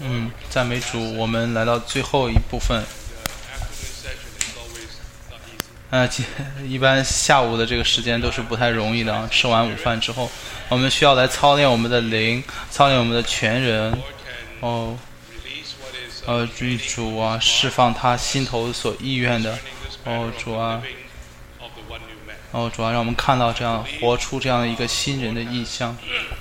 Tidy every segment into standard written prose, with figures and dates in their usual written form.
赞美主，我们来到最后一部分。一般下午的这个时间都是不太容易的啊。吃完午饭之后，我们需要来操练我们的灵，操练我们的全人。主啊，释放他心头所意愿的。主啊，主啊，让我们看到这样活出这样的一个新人的意象。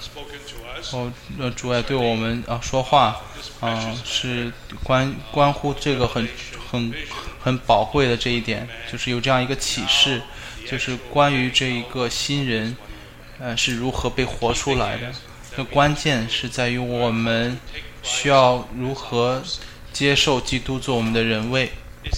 主啊，对我们说话，是关乎这个很宝贵的这一点，就是有这样一个启示，就是关于这一个新人，是如何被活出来的。那关键是在于我们需要如何接受基督做我们的人位。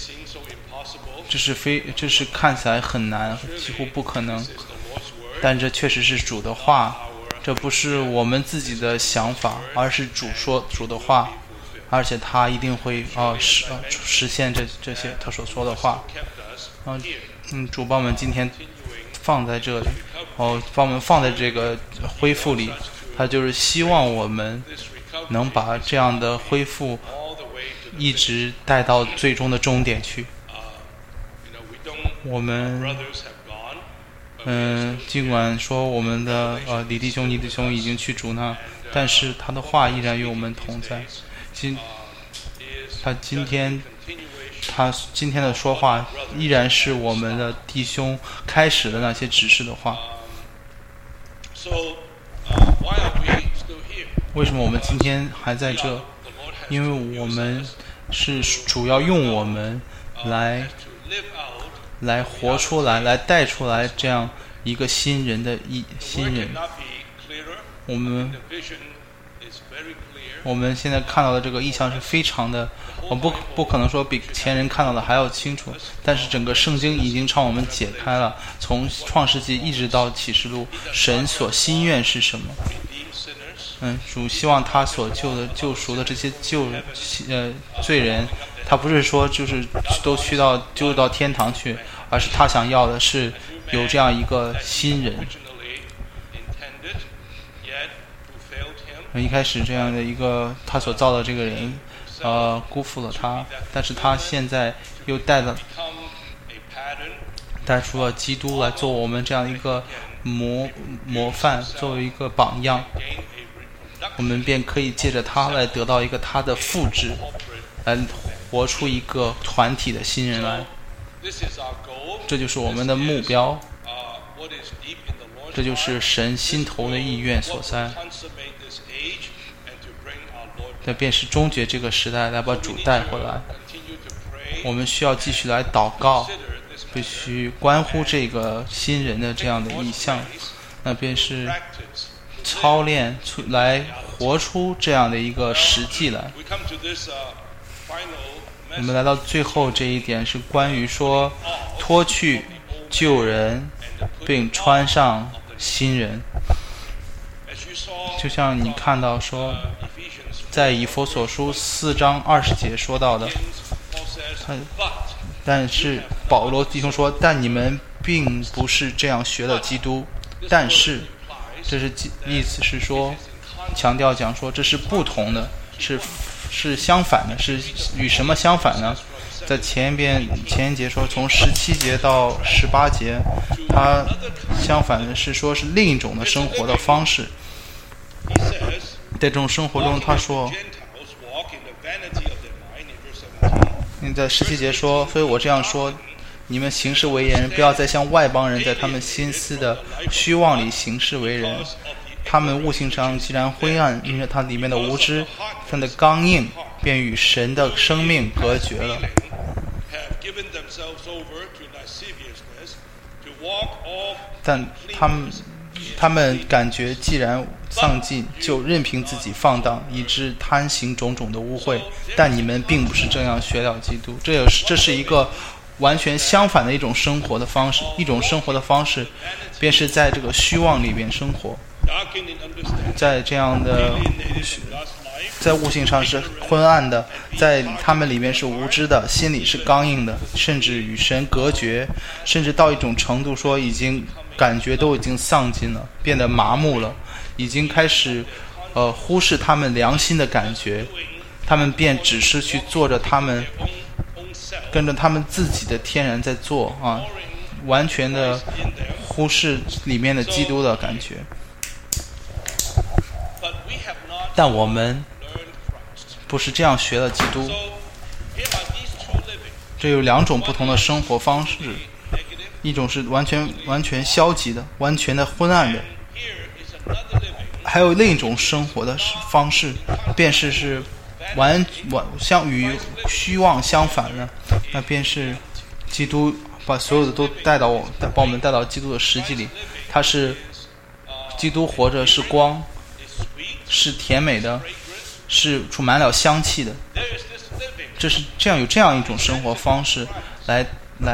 这是看起来很难，几乎不可能，但这确实是主的话，这不是我们自己的想法，而是主的话，而且他一定会实现这些他所说的话。主把我们今天放在这里，把我们放在这个恢复里，他就是希望我们能把这样的恢复一直带到最终的终点去。我们尽管说我们的李弟兄已经去主那，但是他的话依然与我们同在。他今天的说话依然是我们的弟兄开始的那些指示的话。为什么我们今天还在这？因为我们是主要用我们来活出来，来带出来这样一个新人。我们现在看到的这个意象是非常的，我不可能说比前人看到的还要清楚，但是整个圣经已经朝我们解开了，从创世纪一直到启示录，神所心愿是什么。主希望他所救赎的这些罪人，他不是说就是都救到天堂去，而是他想要的是有这样一个新人。一开始这样的一个他所造的这个人辜负了他，但是他现在又带出了基督来做我们这样一个模范，作为一个榜样，我们便可以借着他来得到一个他的复制，来活出一个团体的新人来。这就是我们的目标，这就是神心头的意愿所在。这便是终结这个时代，来把主带回来。我们需要继续来祷告，必须关乎这个新人的这样的意象，那便是操练来活出这样的一个实际来。我们来到最后这一点，是关于说脱去旧人并穿上新人。就像你看到说在以弗所书4章20节说到的，但是保罗弟兄说，但你们并不是这样学了基督，但是这是意思是说强调讲说这是不同的，是相反的，是与什么相反呢？在前一节说从17节到18节，它相反的是说是另一种的生活的方式。在这种生活中，他说在17节说，所以我这样说，你们行事为人，不要再像外邦人在他们心思的虚妄里行事为人。他们悟性上既然灰暗，因为它里面的无知，它的刚硬便与神的生命隔绝了。但他们感觉既然丧尽，就任凭自己放荡，以致贪行种种的污秽。但你们并不是这样学了基督，这是一个完全相反的一种生活的方式。一种生活的方式，便是在这个虚妄里边生活，在这样的在悟性上是昏暗的，在他们里面是无知的，心里是刚硬的，甚至与神隔绝，甚至到一种程度说已经感觉都已经丧尽了，变得麻木了，已经开始忽视他们良心的感觉。 他们便只是去做着他们跟着他们自己的天然在做啊，完全的忽视里面的基督的感觉。但我们不是这样学的基督。这有两种不同的生活方式，一种是完全消极的，完全的昏暗的，还有另一种生活的方式，便是与虚妄相反的，那便是基督把所有的都把我们带到基督的实际里。他是基督活着是光，是甜美的，是充满了香气的。有这样一种生活方式来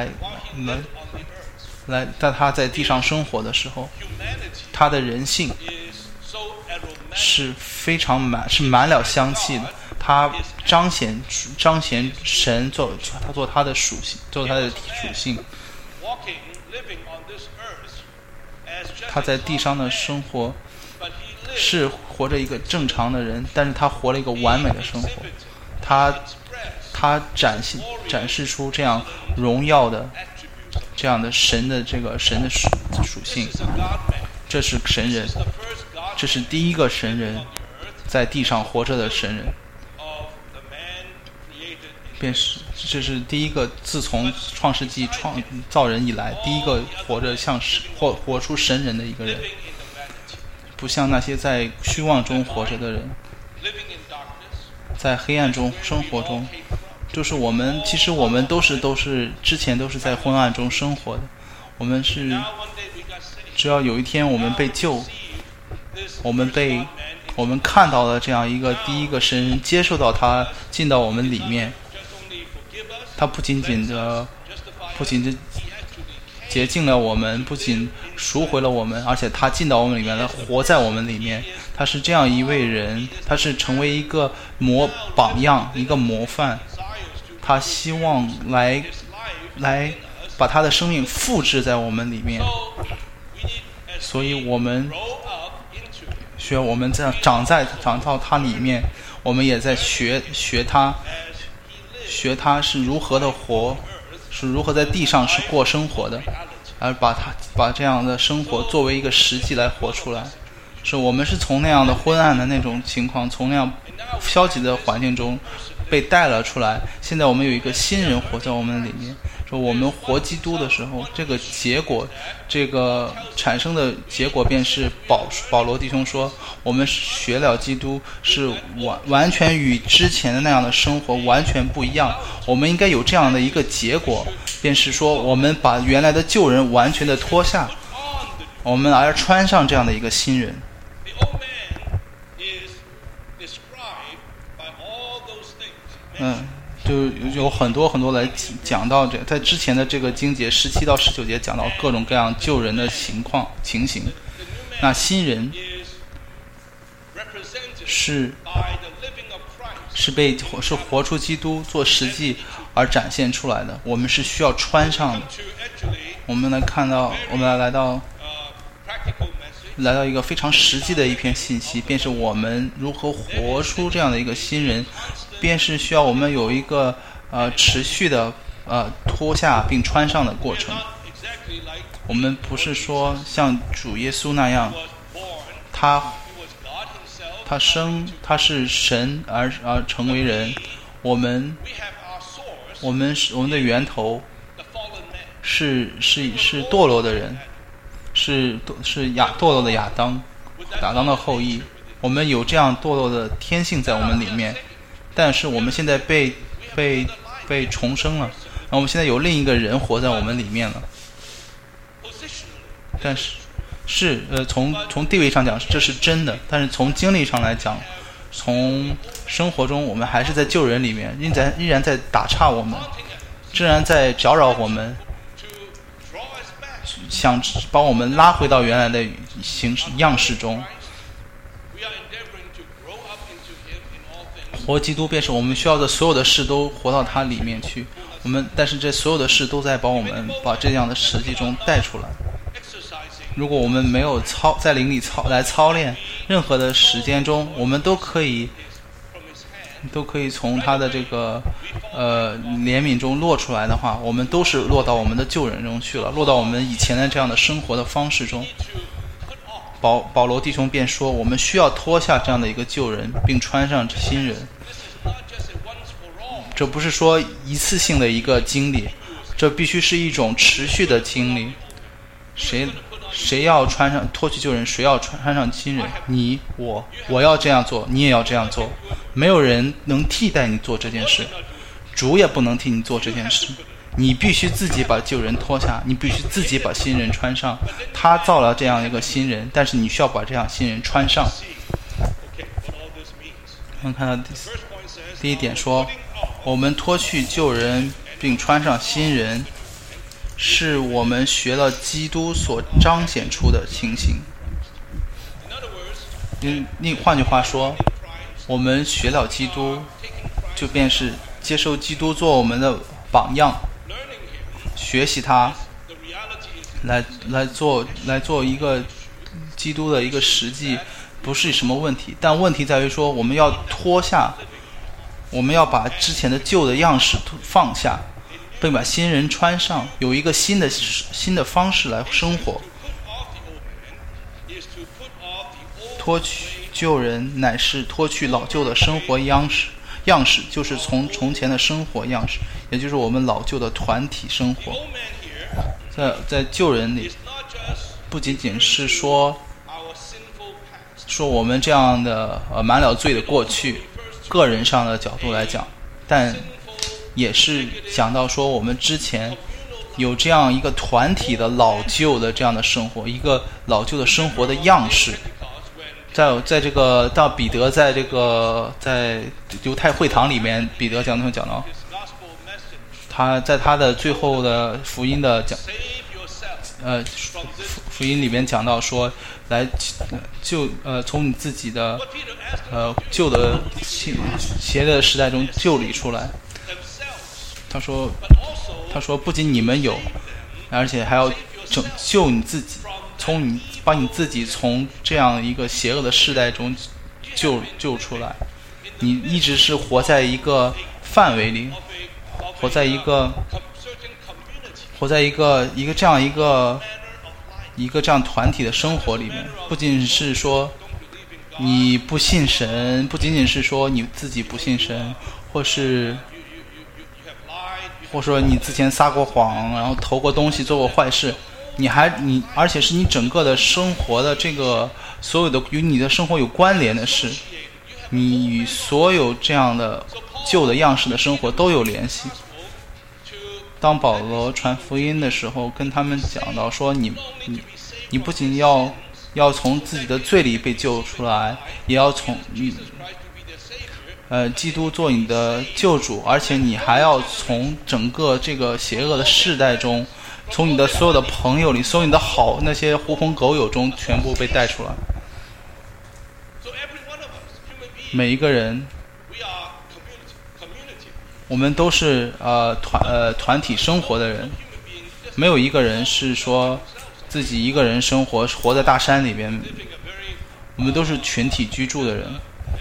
在他在地上生活的时候，他的人性是非常满了香气的。他彰显神做他的属性，做他的属性。他在地上的生活是活着一个正常的人，但是他活了一个完美的生活。他展示出这样荣耀的这样的神的属性。这是神人，这是第一个神人，在地上活着的神人，这是第一个自从创世纪造人以来第一个活着活出神人的一个人，不像那些在虚妄中活着的人，在黑暗中生活中。就是其实我们都是之前都是在昏暗中生活的。只要有一天我们被救，我们看到了这样一个第一个神人，接受到他进到我们里面，他不仅洁净了我们，不仅赎回了我们，而且他进到我们里面来，活在我们里面。他是这样一位人，他是成为一个榜样，一个模范。他希望来把他的生命复制在我们里面，所以我们在长到他里面，我们也在学他是如何的活，是如何在地上是过生活的，而把这样的生活作为一个实际来活出来。我们是从那样的昏暗的那种情况，从那样消极的环境中被带了出来。现在我们有一个新人活在我们里面，我们活基督的时候，这个结果，这个产生的结果便是保罗弟兄说，我们学了基督是完全与之前的那样的生活完全不一样。我们应该有这样的一个结果，便是说我们把原来的旧人完全的脱下，我们而穿上这样的一个新人。就有很多来讲到在之前的这个经节17到19节讲到各种各样救人的情形。那新人是活出基督做实际而展现出来的，我们是需要穿上的。我们来到一个非常实际的一篇信息，便是我们如何活出这样的一个新人，便是需要我们有一个持续的脱下并穿上的过程。我们不是说像主耶稣那样，他是神而成为人。我们的源头是堕落的人，是堕落的亚当的后裔。我们有这样堕落的天性在我们里面，但是我们现在被重生了，然后我们现在有另一个人活在我们里面了。但是从地位上讲这是真的，但是从经历上来讲，从生活中我们还是在救人里面，依然在打岔我们，依然在搅扰我们，想把我们拉回到原来的样式中。活基督便是我们需要的所有的事都活到它里面去。但是这所有的事都在把我们把这样的实际中带出来。如果我们没有在灵里操练，任何的时间中，我们都可以都可以从他的这个怜悯中落出来的话，我们都是落到我们的旧人中去了，落到我们以前的这样的生活的方式中。保罗弟兄便说，我们需要脱下这样的一个旧人，并穿上新人。这不是说一次性的一个经历，这必须是一种持续的经历。谁要脱去旧人，谁要穿上新人？你我要这样做，你也要这样做。没有人能替代你做这件事，主也不能替你做这件事。你必须自己把旧人脱下，你必须自己把新人穿上。他造了这样一个新人，但是你需要把这样新人穿上。我们看到第一点说，我们脱去旧人并穿上新人，是我们学了基督所彰显出的情形。换句话说，我们学了基督，就便是接受基督做我们的榜样，学习他，来做一个基督的一个实际，不是什么问题。但问题在于说，我们要脱下，我们要把之前的旧的样式放下，并把新人穿上，有一个新的方式来生活。脱去旧人乃是脱去老旧的生活样式，就是从前的生活样式，也就是我们老旧的团体生活。在旧人里，不仅仅是说我们这样的满了罪的过去，个人上的角度来讲，但也是讲到说我们之前有这样一个团体的老旧的这样的生活，一个老旧的生活的样式。在这个到彼得在犹太会堂里面，彼得讲到他在他的最后的福音里面讲到说，来从你自己的旧的邪的时代中救理出来。他说不仅你们有，而且还要拯救你自己，把你自己从这样一个邪恶的世代中救出来。你一直是活在一个范围里，活在一个这样团体的生活里面。不仅是说你不信神，不仅仅是说你自己不信神，或者说你之前撒过谎，然后偷过东西，做过坏事，而且是你整个的生活的这个所有的与你的生活有关联的事，你与所有这样的旧的样式的生活都有联系。当保罗传福音的时候，跟他们讲到说，你不仅要从自己的罪里被救出来，也要从基督做你的救主，而且你还要从整个这个邪恶的世代中，从你的所有的朋友里，所有你的那些狐朋狗友中全部被带出来。每一个人，我们都是团体生活的人，没有一个人是说自己一个人生活在大山里边，我们都是群体居住的人，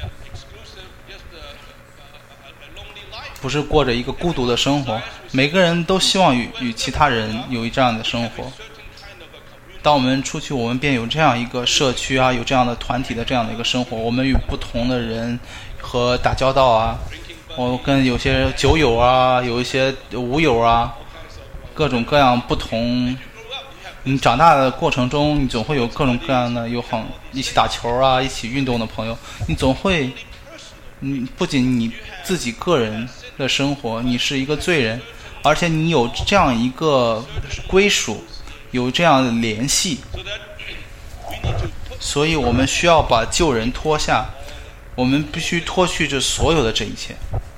不是过着一个孤独的生活。每个人都希望与其他人有这样的生活。当我们出去，我们便有这样一个社区啊，有这样的团体的这样的一个生活。我们与不同的人和打交道啊，我跟有些酒友啊，有一些舞友啊，各种各样不同。你长大的过程中，你总会有各种各样的一起打球啊，一起运动的朋友。你总会，不仅你自己个人的生活，你是一个罪人，而且你有这样一个归属，有这样的联系。所以我们需要把旧人脱下，我们必须脱去这所有的这一切。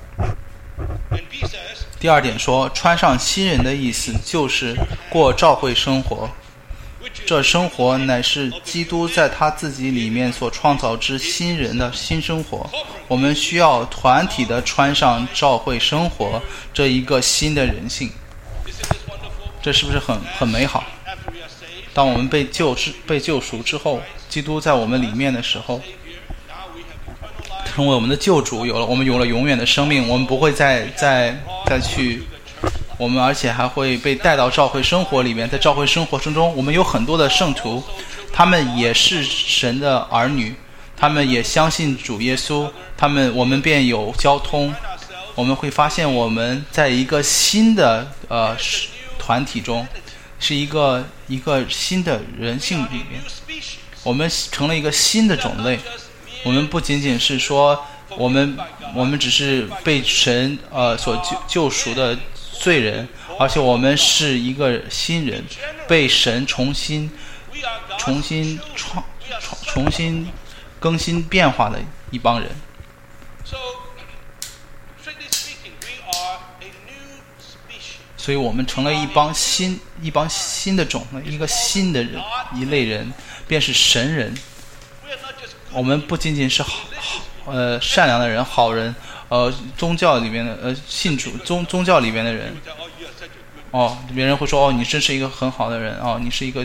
第二点说，穿上新人的意思就是过召会生活，这生活乃是基督在他自己里面所创造之新人的新生活。我们需要团体的穿上召会生活这一个新的人性。这是不是很美好？当我们被救赎之后，基督在我们里面的时候， 成为我们的救主，我们有了永远的生命，我们不会再去，我们而且还会被带到教会生活里面。在教会生活中，我们有很多的圣徒，他们也是神的儿女，他们也相信主耶稣，我们便有交通。我们会发现我们在一个新的团体中，是一个新的人性里面，我们成了一个新的种类。我们不仅仅是说我们只是被神所救赎的罪人，而且我们是一个新人，被神重新更新变化的一帮人。所以我们成了一帮新的种类，一个新的人，一类人，便是神人。我们不仅仅是善良的人、好人，宗教里面的信主宗教里面的人。别人会说你真是一个很好的人，你是一个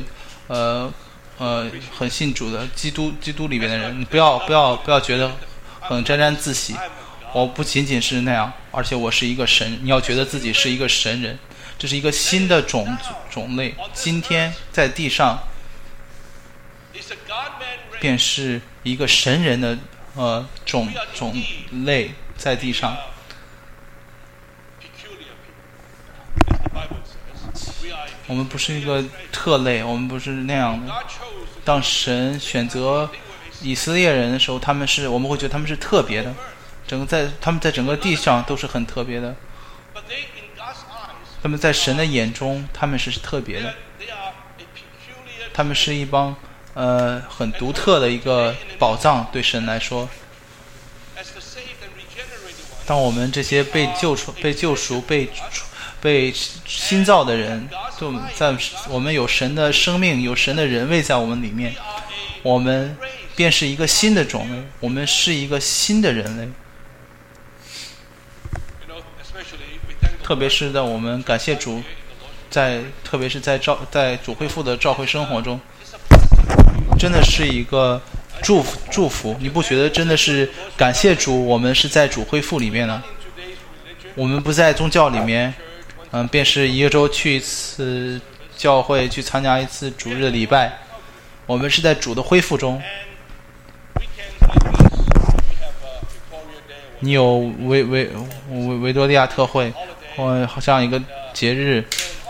很信主的基督里面的人。你不要觉得很沾沾自喜。我不仅仅是那样，而且我是一个神。你要觉得自己是一个神人，这是一个新的种类。今天在地上，便是一个神人的种类在地上。我们不是一个特类，我们不是那样的。当神选择以色列人的时候，我们会觉得他们是特别的。他们在整个地上都是很特别的，他们在神的眼中他们是特别的，他们是一帮很独特的一个宝藏。对神来说，当我们这些被救赎、被新造的人，我们有神的生命，有神的人位在我们里面，我们便是一个新的种类，我们是一个新的人类。特别是在我们感谢主，特别是在主恢复的召会生活中，真的是一个祝福。你不觉得真的是感谢主？我们是在主恢复里面呢，我们不在宗教里面，便是一个周去一次教会，去参加一次主日的礼拜。我们是在主的恢复中。你有维多利亚特会，好像一个节日，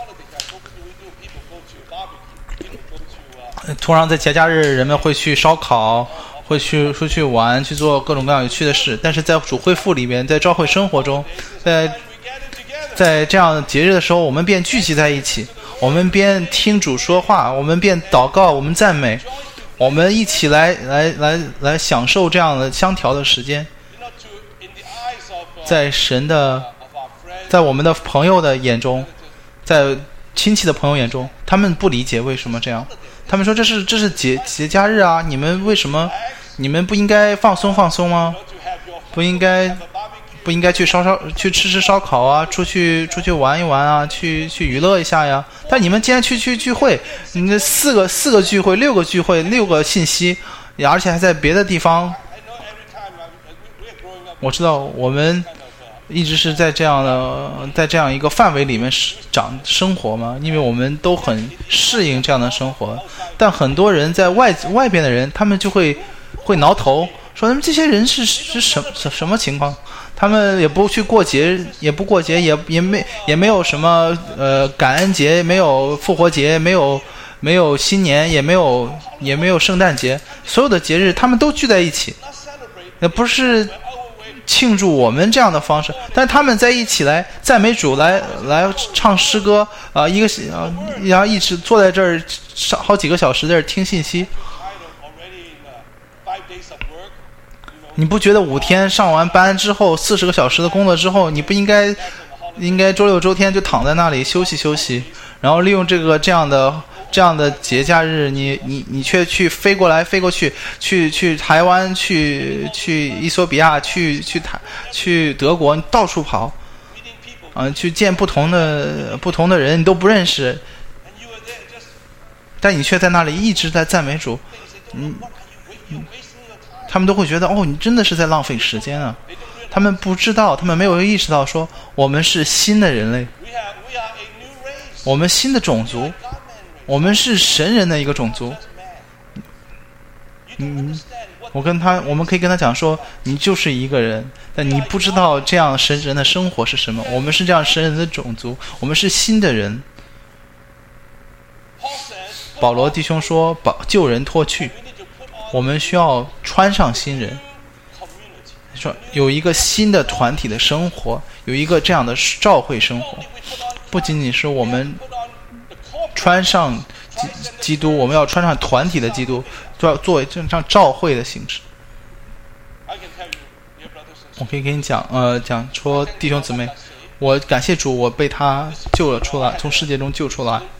通常在节假日人们会去烧烤，会出去玩，去做各种各样有趣的事。但是在主恢复里面，在教会生活中，在这样节日的时候，我们便聚集在一起，我们便听主说话，我们便祷告，我们赞美，我们一起来享受这样的相调的时间。在我们的朋友的眼中，在亲戚的朋友眼中，他们不理解为什么这样。他们说这是节假日啊，你们为什么？你们不应该放松吗？不应该去吃烧烤啊，出去玩一玩啊，去娱乐一下呀。但你们竟然去聚会，你这四个聚会，6个聚会，6个信息，而且还在别的地方。我知道我们一直是在这样一个范围里面生活嘛，因为我们都很适应这样的生活。但很多人在外边的人，他们就会挠头，说他们这些人是什么情况？他们也不去过节，也不过节，也没有什么感恩节，没有复活节，没有新年，也没有圣诞节，所有的节日他们都聚在一起，也不是庆祝我们这样的方式，但是他们在一起来赞美主，来唱诗歌然后一直坐在这儿好几个小时在这儿听信息。你不觉得5天上完班之后40个小时的工作之后，你不应该周六周天就躺在那里休息，然后利用这样的节假日，你却去飞过去，去台湾，去伊索比亚，去德国，你到处跑，去见不同的人，你都不认识，但你却在那里一直在赞美主。 他们都会觉得你真的是在浪费时间啊。他们不知道，他们没有意识到说我们是新的人类，我们新的种族，我们是神人的一个种族。我们可以跟他讲说，你就是一个人，但你不知道这样神人的生活是什么。我们是这样神人的种族，我们是新的人。保罗弟兄说，把旧人脱去，我们需要穿上新人，说有一个新的团体的生活，有一个这样的召会生活，不仅仅是我们穿上基督，我们要穿上团体的基督，就要作为这样召会的形式。我可以跟你讲说，弟兄姊妹，我感谢主，我被他救了出来，从世界中救出来。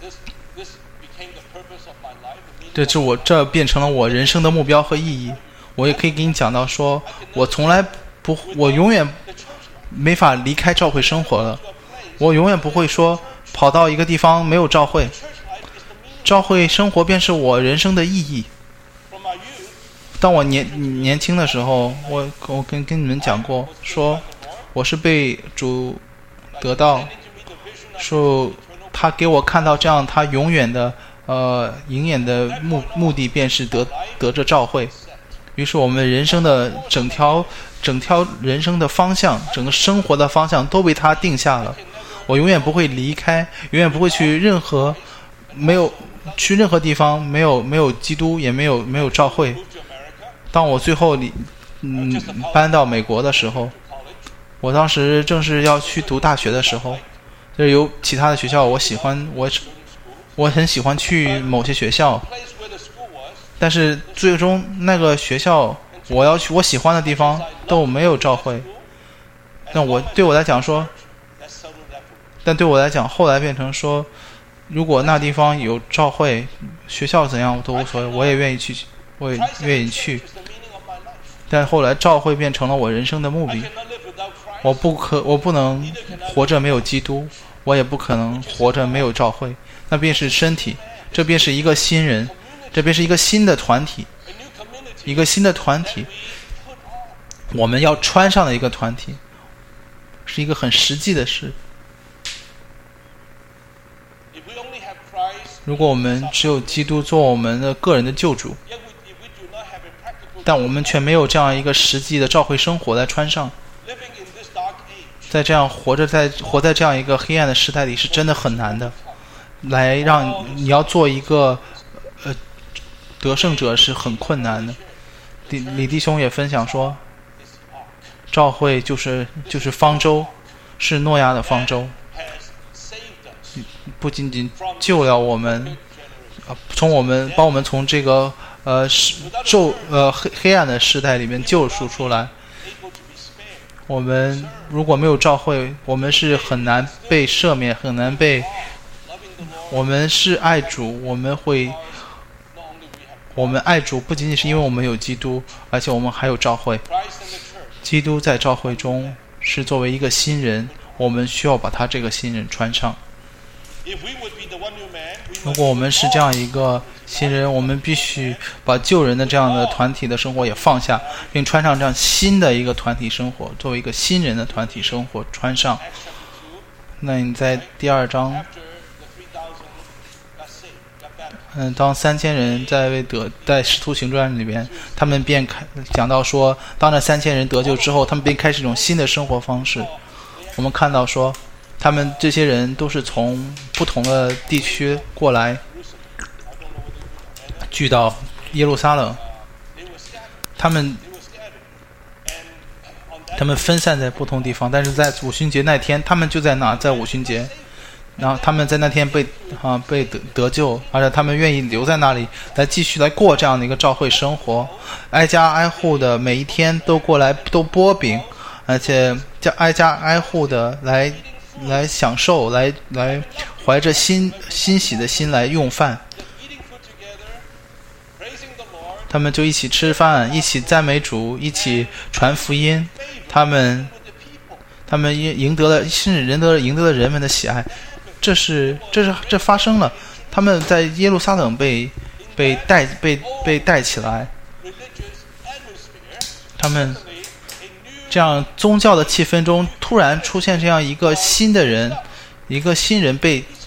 这变成了我人生的目标和意义。我也可以跟你讲到说，我永远没法离开召会生活了。我永远不会说跑到一个地方没有召会。召会生活便是我人生的意义。当我年轻的时候，我跟你们讲过，说我是被主得到，说他给我看到这样他永远的永远的目的便是得着召会。于是我们人生的整条人生的方向，整个生活的方向都被他定下了。我永远不会离开，永远不会去任何地方没有基督，也没有召会。当我最后搬到美国的时候，我当时正是要去读大学的时候，就是有其他的学校我很喜欢去某些学校，但是最终那个学校我喜欢的地方都没有召会。但对我来讲后来变成说，如果那地方有召会，学校怎样都无所谓，我也愿意去。但后来召会变成了我人生的目的。我不能活着没有基督，我也不可能活着没有召会。那便是身体，这便是一个新人，这便是一个新的团体，我们要穿上的一个团体，是一个很实际的事。如果我们只有基督做我们的个人的救主，但我们却没有这样一个实际的召会生活来穿上，在这样活在这样一个黑暗的时代里，是真的很难的。来让你要做一个得胜者是很困难的。李弟兄也分享说，召会就是方舟，是诺亚的方舟，不仅仅救了我们，把我们从这个黑暗的时代里面救赎出来。我们如果没有召会，我们是很难被赦免，很难被。我们是爱主，我们爱主不仅仅是因为我们有基督，而且我们还有召会。基督在召会中是作为一个新人，我们需要把他这个新人穿上。如果我们是这样一个新人，我们必须把旧人的这样的团体的生活也放下，并穿上这样新的一个团体生活，作为一个新人的团体生活穿上。那你在第2章当3000人在使徒行传里边，他们便讲到说，当这3000人得救之后，他们便开始一种新的生活方式。我们看到说，他们这些人都是从不同的地区过来，聚到耶路撒冷。他们分散在不同地方，但是在五旬节那天，他们就在五旬节。然后他们在那天被得救，而且他们愿意留在那里来继续来过这样的一个召会生活，挨家挨户的每一天都过来都剥饼，而且挨家挨户的来享受，来怀着欣喜的心来用饭。他们就一起吃饭，一起赞美主，一起传福音。他们赢得了，甚至赢得了人们的喜爱。这发生了，他们在耶路撒冷被带起来， 他们这样宗教的气氛中突然出现这样一个新的人，一个新人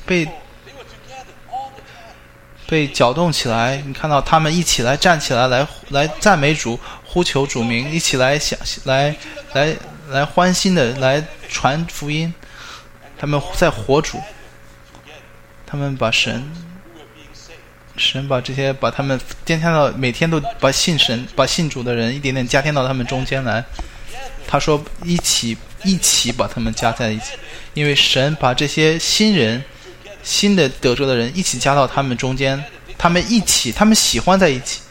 被搅动起来。你看到他们一起来站起来，来赞美主，呼求主名，一起来来欢欣的来传福音。他们在活主，他们把神把这些把他们添加到，每天都把信主的人一点点加添到他们中间来。他说一起把他们加在一起，因为神把这些新的得救的人一起加到他们中间，他们喜欢在一起。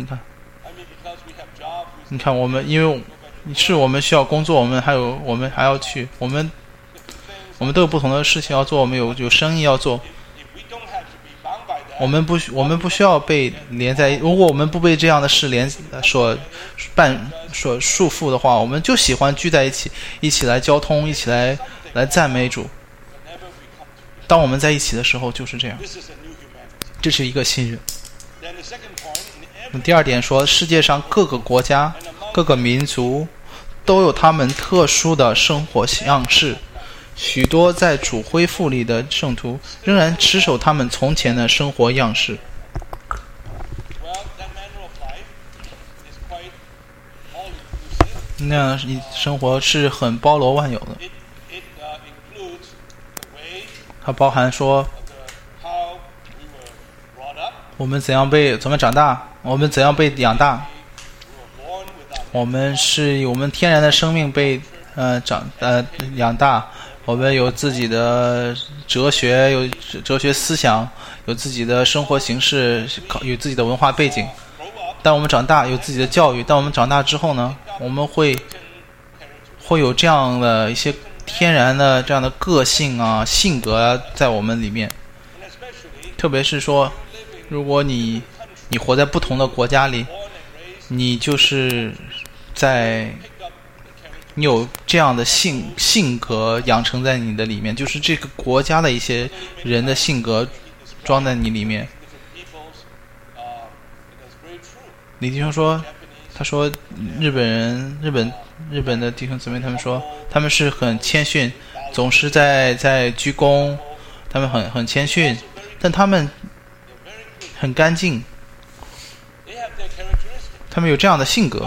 你看我们，因为我们需要工作，我们还要去，我们都有不同的事情要做，我们有生意要做。我们不需要被连在，如果我们不被这样的事所束缚的话，我们就喜欢聚在一起，一起来交通，一起来赞美主。当我们在一起的时候就是这样，这是一个新人。第二点说，世界上各个国家各个民族都有他们特殊的生活样式，许多在主恢复里的圣徒仍然持守他们从前的生活样式。那样生活是很包罗万有的，它包含说我们怎么长大，我们怎样被养大，我们天然的生命被养大，我们有自己的哲学，有哲学思想，有自己的生活形式，有自己的文化背景。当我们长大，有自己的教育。当我们长大之后呢，我们会有这样的一些天然的这样的个性啊、性格啊在我们里面。特别是说，如果你活在不同的国家里，你就是你有这样的性格养成在你的里面，就是这个国家的一些人的性格装在你里面。李弟兄说，他说日本的弟兄姊妹，他们说他们是很谦逊，总是在鞠躬，他们很谦逊，但他们很干净，他们有这样的性格。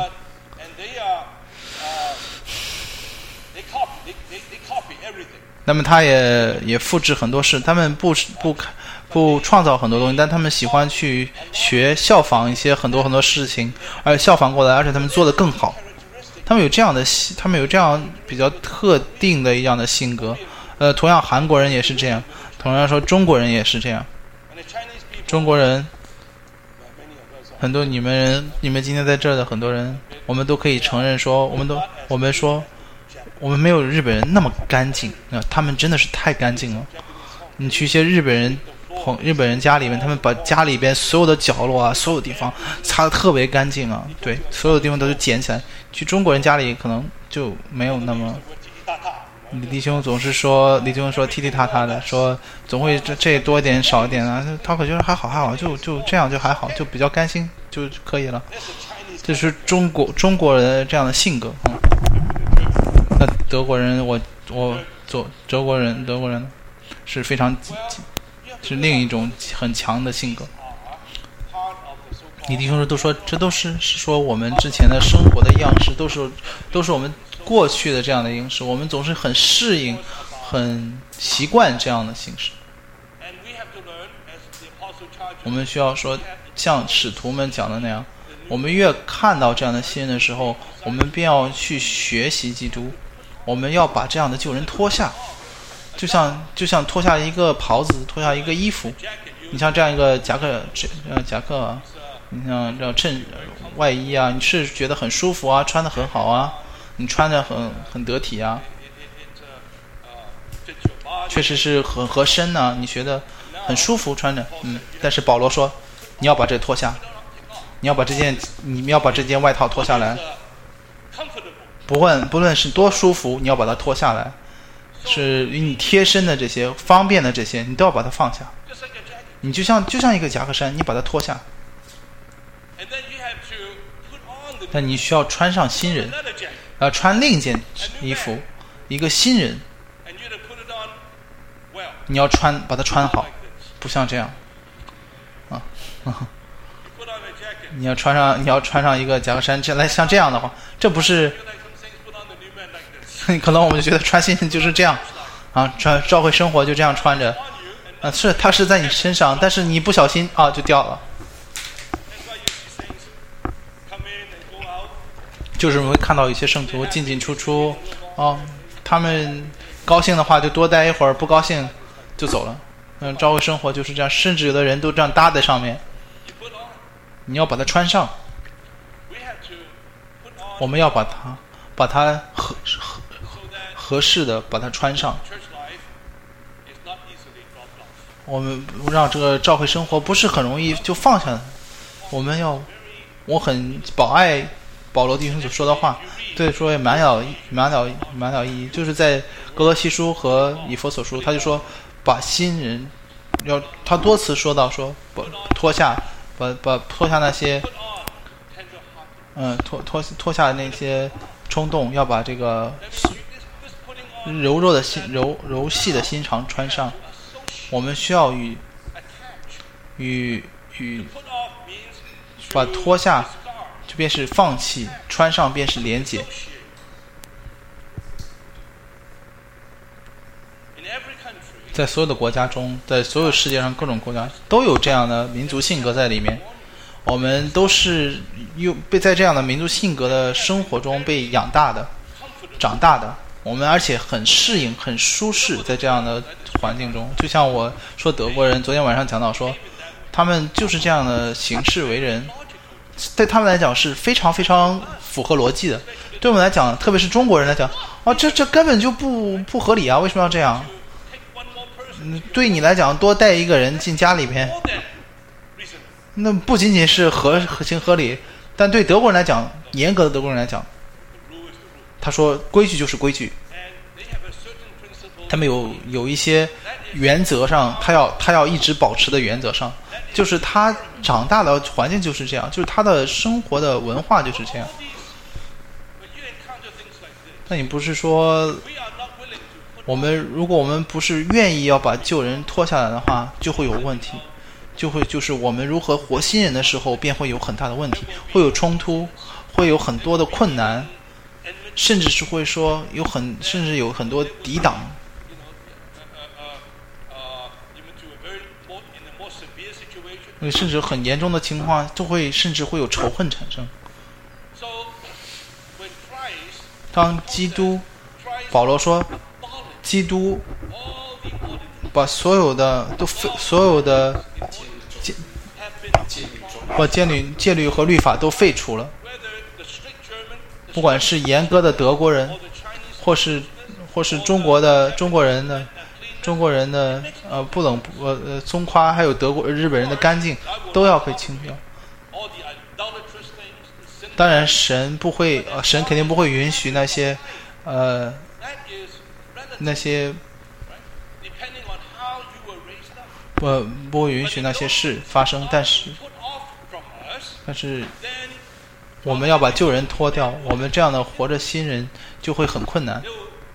那么他也复制很多事，他们不创造很多东西，但他们喜欢去效仿一些很多事情，而且效仿过来，而且他们做得更好。他们有这样比较特定的一样的性格。同样韩国人也是这样，同样说中国人也是这样。中国人很多你们今天在这儿的很多人，我们都可以承认说，我们说我们没有日本人那么干净，他们真的是太干净了。你去一些日本人家里面，他们把家里边所有的角落啊，所有地方擦得特别干净啊，对，所有地方都是捡起来。去中国人家里可能就没有那么。李弟兄总是说，踢踢踏踏的，说总会这多一点少一点啊。他可觉得还好，就这样就还好，就比较甘心就可以了。这是中国人这样的性格。那德国人，德国人是非常是另一种很强的性格。你弟兄都说，这都是说我们之前的生活的样式，都是我们过去的这样的样式，我们总是很适应、很习惯这样的形式。我们需要说，像使徒们讲的那样，我们越看到这样的新人的时候，我们便要去学习基督，我们要把这样的旧人脱下，就像脱下一个袍子，脱下一个衣服。你像这样一个夹克，你像这样衬外衣啊，你是觉得很舒服啊，穿得很好啊，你穿着很得体啊，确实是很合身啊，你觉得很舒服穿着，但是保罗说，你要把这脱下，你要把这件外套脱下来，不论是多舒服，你要把它脱下来，是与你贴身的这些方便的这些，你都要把它放下。你就像一个夹克衫，你把它脱下。 但你需要穿上新人，穿另一件衣服，一个新人，你要把它穿好，不像这样你要穿上一个夹克衫，像这样的话，这不是可能我们就觉得穿新人就是这样教会生活就这样穿着它是在你身上，但是你不小心就掉了。就是我们会看到一些圣徒进进出出他们高兴的话就多待一会儿，不高兴就走了。教会生活就是这样，甚至有的人都这样搭在上面。你要把它穿上，我们要把它合适的把它穿上。我们让这个教会生活不是很容易就放下的。我很保爱保罗弟兄所说的话，对说也蛮有意义。就是在哥罗西书和以弗所书，他就说把新人他多次说到说脱下那些脱下那些冲动，要把这个柔细的心肠穿上。我们需要把脱下就便是放弃，穿上便是连结。在所有的国家中，在所有世界上各种国家都有这样的民族性格在里面。我们都是在这样的民族性格的生活中被养大的、长大的。我们而且很适应、很舒适在这样的环境中。就像我说德国人昨天晚上讲到说，他们就是这样的行事为人，对他们来讲是非常非常符合逻辑的。对我们来讲，特别是中国人来讲，这根本就不合理啊！为什么要这样？对你来讲，多带一个人进家里边，那不仅仅是合情合理，但对德国人来讲，严格的德国人来讲，他说规矩就是规矩。他们有一些原则上，他要一直保持的原则上，就是他长大的环境就是这样，就是他的生活的文化就是这样。那你不是说如果我们不是愿意要把旧人脱下来的话，就会有问题，就是我们如何活新人的时候便会有很大的问题，会有冲突，会有很多的困难，甚至是会说甚至有很多抵挡，甚至很严重的情况甚至会有仇恨产生。当保罗说基督把所有的戒律和律法都废除了，不管是严格的德国人，或是中国人的不冷松夸，还有日本人的干净，都要被清掉。当然神肯定不会允许那些不会允许那些事发生，但是我们要把旧人脱掉，我们这样的活着新人就会很困难。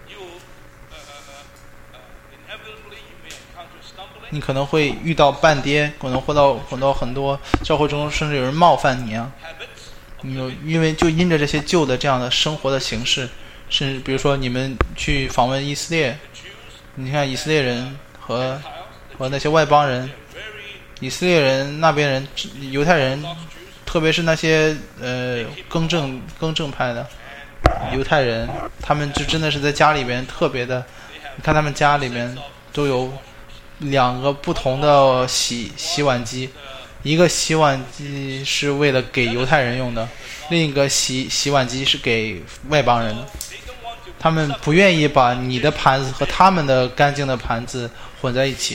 你可能会遇到半跌，可能会到很多教会中甚至有人冒犯你啊。因着这些旧的这样的生活的形式，甚至比如说你们去访问以色列，你看以色列人和那些外邦人，以色列人那边人、犹太人，特别是那些更正派的犹太人，他们就真的是在家里边特别的，你看他们家里面都有2个不同的洗碗机。一个洗碗机是为了给犹太人用的，另一个洗碗机是给外邦人的。他们不愿意把你的盘子和他们的干净的盘子混在一起。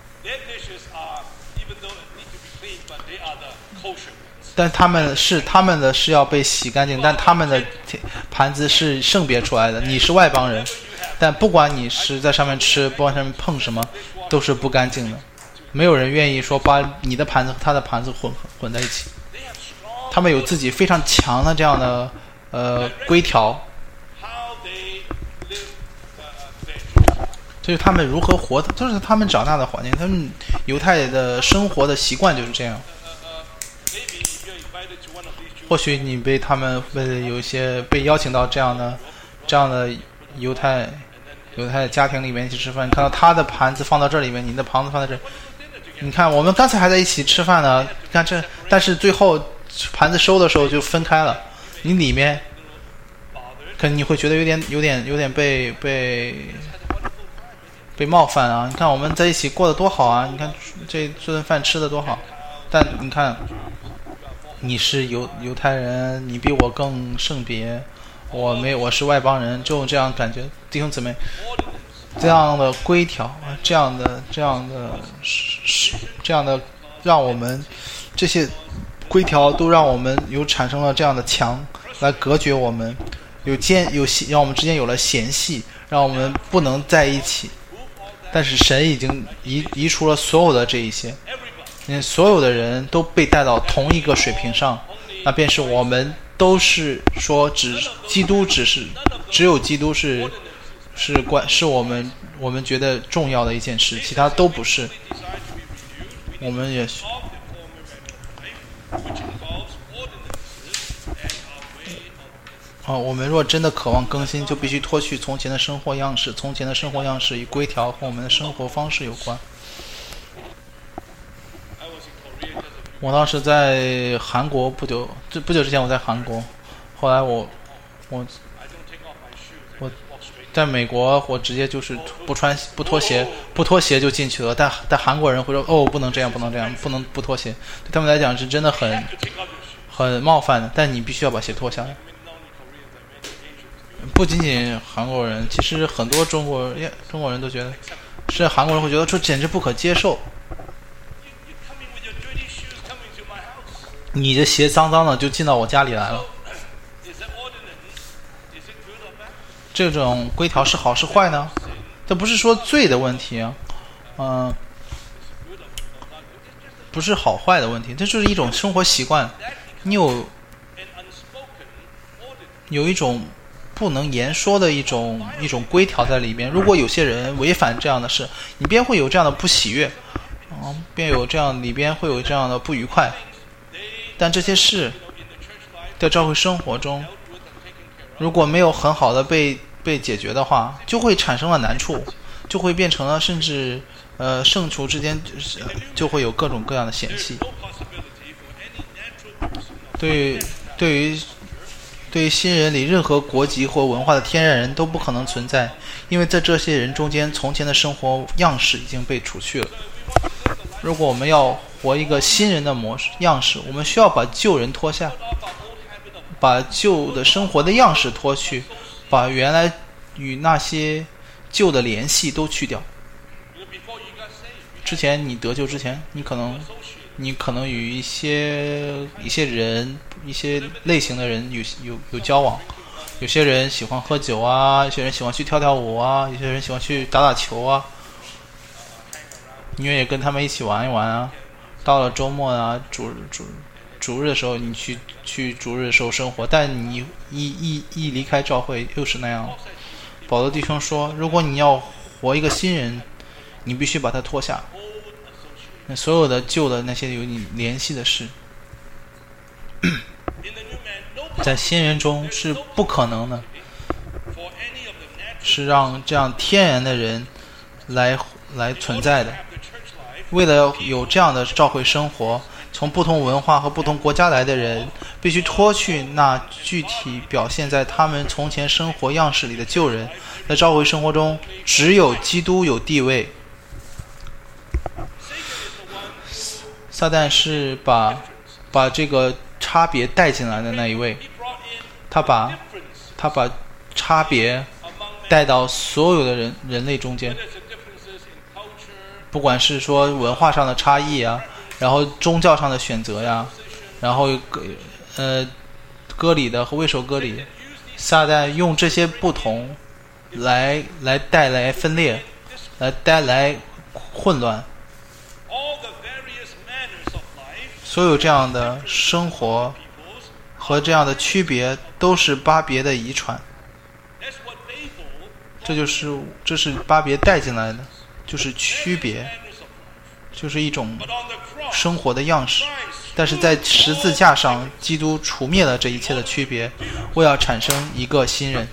但他们的是要被洗干净，但他们的盘子是圣别出来的。你是外邦人，但不管你是在上面吃，不管上面碰什么，都是不干净的。没有人愿意说把你的盘子和他的盘子混在一起。 他们有自己非常强的这样的规条，就是他们如何活，就是他们长大的环境，他们犹太的生活的习惯就是这样。或许你被他们有一些被邀请到这样的犹太家庭里面一起吃饭，你看到他的盘子放到这里面，你的盘子放在这，你看我们刚才还在一起吃饭呢，看这，但是最后盘子收的时候就分开了，你里面可能你会觉得有点被冒犯啊！你看我们在一起过得多好啊！你看这顿饭吃得多好，但你看你是犹太人，你比我更圣别，我是外邦人，就这样感觉，弟兄姊妹，这样的规条，这样的，让我们这些规条都让我们产生了这样的墙来隔绝我们，让我们之间有了嫌隙，让我们不能在一起。但是神已经移除了所有的这一些，所有的人都被带到同一个水平上，那便是我们都是说只有基督是我们觉得重要的一件事，其他都不是。我们也我们若真的渴望更新，就必须脱去从前的生活样式。从前的生活样式与规条和我们的生活方式有关。我当时在韩国不久之前，我在韩国，后来我在美国，我直接就是不脱鞋就进去了。但韩国人会说不能这样，不能不脱鞋，对他们来讲是真的很冒犯的。但你必须要把鞋脱下来。不仅仅韩国人，其实很多中国人都觉得，是韩国人会觉得这简直不可接受。你的鞋脏脏的就进到我家里来了，这种规条是好是坏呢？这不是说罪的问题啊，不是好坏的问题，这就是一种生活习惯。你有一种不能言说的一种规条在里边。如果有些人违反这样的事，你便会有这样的不喜悦，便有这样里边会有这样的不愉快。但这些事在教会生活中，如果没有很好的被解决的话，就会产生了难处，就会变成了甚至圣徒之间就会有各种各样的嫌隙。对于新人里任何国籍或文化的天然人都不可能存在，因为在这些人中间，从前的生活样式已经被除去了。如果我们要活一个新人的样式，我们需要把旧人脱下，把旧的生活的样式脱去，把原来与那些旧的联系都去掉。之前你得救之前，你可能与一些人、一些类型的人有交往。有些人喜欢喝酒啊，有些人喜欢去跳舞啊，有些人喜欢去打球啊。你愿意跟他们一起玩一玩啊。到了周末啊，主日的时候，你去主日的时候生活，但你一离开教会又是那样。保罗弟兄说，如果你要活一个新人，你必须把它脱下，那所有的旧的那些有你联系的事，在新人中是不可能的，是让这样天然的人来存在的。为了有这样的教会生活，从不同文化和不同国家来的人必须脱去那具体表现在他们从前生活样式里的旧人。在教会生活中，只有基督有地位。撒旦是把这个差别带进来的那一位，他把差别带到所有的人类中间。不管是说文化上的差异啊，然后宗教上的选择呀，然后割礼的和未受割礼，撒旦用这些不同来带来分裂，来带来混乱。所有这样的生活和这样的区别都是巴别的遗传。这是巴别带进来的，就是区别，就是一种生活的样式。但是在十字架上，基督除灭了这一切的区别，为要产生一个新人。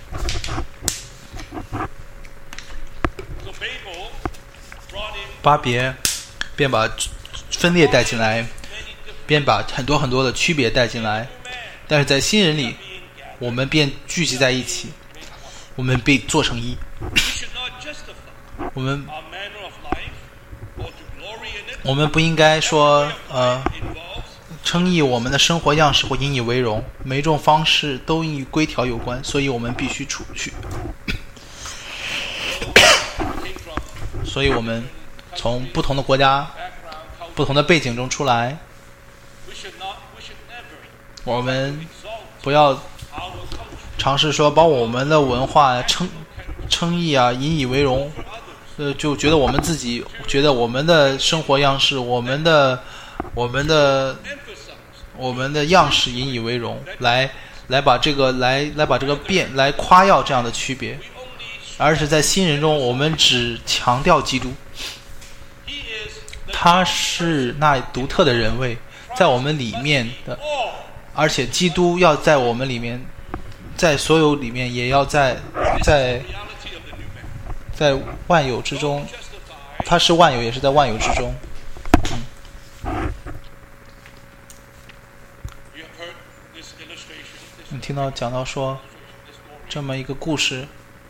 巴别便把分裂带进来，便把很多很多的区别带进来，但是在新人里，我们便聚集在一起，我们被做成一。我们不应该说称义我们的生活样式或引以为荣，每一种方式都与规条有关，所以我们必须除去。所以我们从不同的国家、不同的背景中出来，我们不要尝试说把我们的文化称义啊、引以为荣，就觉得我们自己觉得我们的生活样式、我们的样式引以为荣，来把这个来夸耀这样的区别，而是在新人中，我们只强调基督，他是那独特的人位在我们里面的，而且基督要在我们里面，在所有里面，也要在万有之中，他是万有，也是在万有之中。你听到讲到说这么一个故事，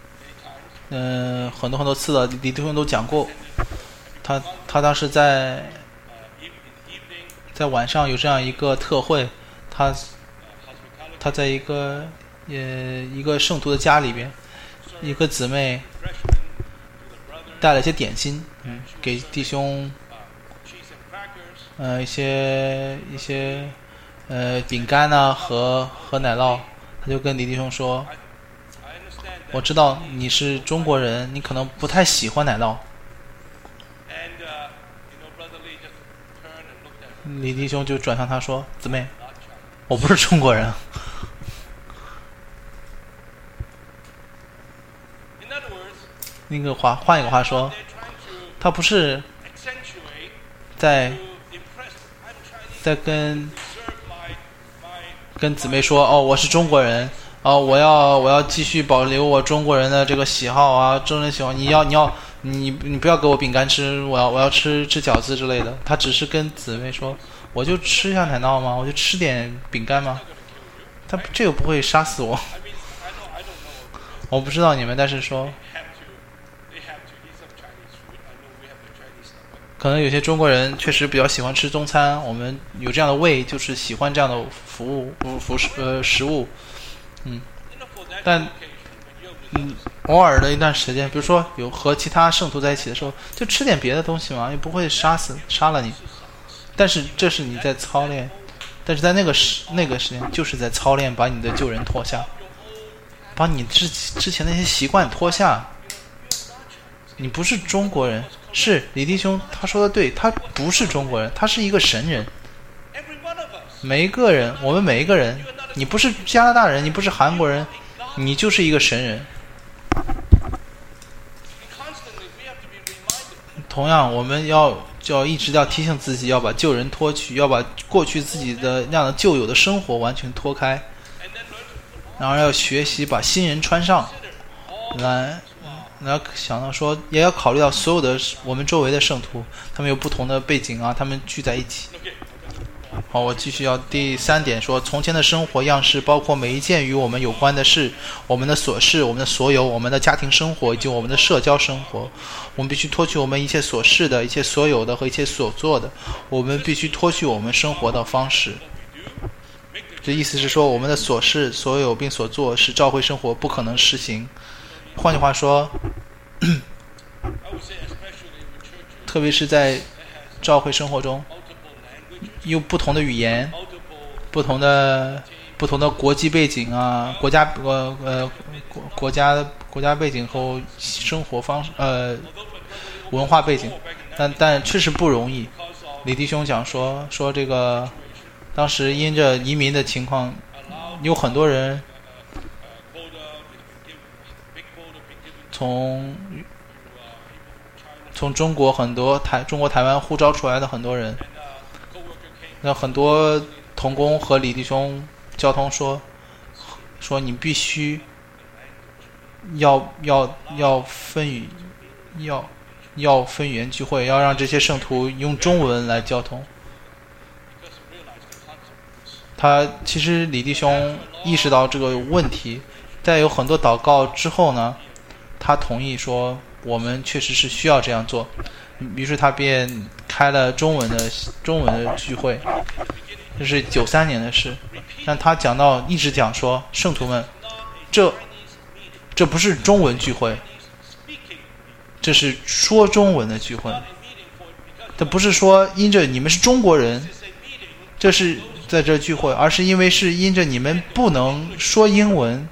很多次了，李弟兄都讲过。他当时在晚上有这样一个特会，他在一个圣徒的家里边，一个姊妹带了一些点心，给弟兄，一些饼干啊和奶酪，他就跟李弟兄说，我知道你是中国人，你可能不太喜欢奶酪。李弟兄就转向他说，姊妹，我不是中国人。换一个话说，他不是在跟姊妹说，我是中国人，我要继续保留我中国人的这个喜好啊，中人喜好，你不要给我饼干吃，我要吃饺子之类的。他只是跟姊妹说，我就吃一下奶酪吗？我就吃点饼干吗？这个不会杀死我。我不知道你们，但是说可能有些中国人确实比较喜欢吃中餐，我们有这样的胃，就是喜欢这样的食物，但偶尔的一段时间，比如说有和其他圣徒在一起的时候，就吃点别的东西嘛，也不会杀了你。但是这是你在操练，但是在那个时间就是在操练，把你的旧人脱下，把你之前那些习惯脱下。你不是中国人，是李弟兄他说的对，他不是中国人，他是一个神人。每一个人，我们每一个人，你不是加拿大人，你不是韩国人，你就是一个神人。同样，我们就要一直要提醒自己，要把旧人脱去，要把过去自己的那样的旧有的生活完全脱开，然后要学习把新人穿上，来想到说，也要考虑到所有的我们周围的圣徒，他们有不同的背景啊，他们聚在一起。好，我继续要第3点说，从前的生活样式包括每一件与我们有关的事，我们的琐事，我们的所有，我们的家庭生活以及我们的社交生活。我们必须脱去我们一切所事的、一切所有的和一切所做的，我们必须脱去我们生活的方式。这意思是说，我们的所事、所有并所做使教会生活不可能实行。换句话说，特别是在教会生活中，有不同的语言、不同的国际背景啊，国家背景和生活方文化背景，但确实不容易。李弟兄讲说这个，当时因着移民的情况， 有很多人从中国中国台湾呼召出来的很多人，那很多同工和李弟兄交通说你必须要分语言聚会，要让这些圣徒用中文来交通。其实李弟兄意识到这个问题，在有很多祷告之后呢，他同意说我们确实是需要这样做，于是他便开了中文的聚会，这是93年的事。但他一直讲说，圣徒们，这不是中文聚会，这是说中文的聚会。这不是说因着你们是中国人，这是在这聚会，而是因着你们不能说英文，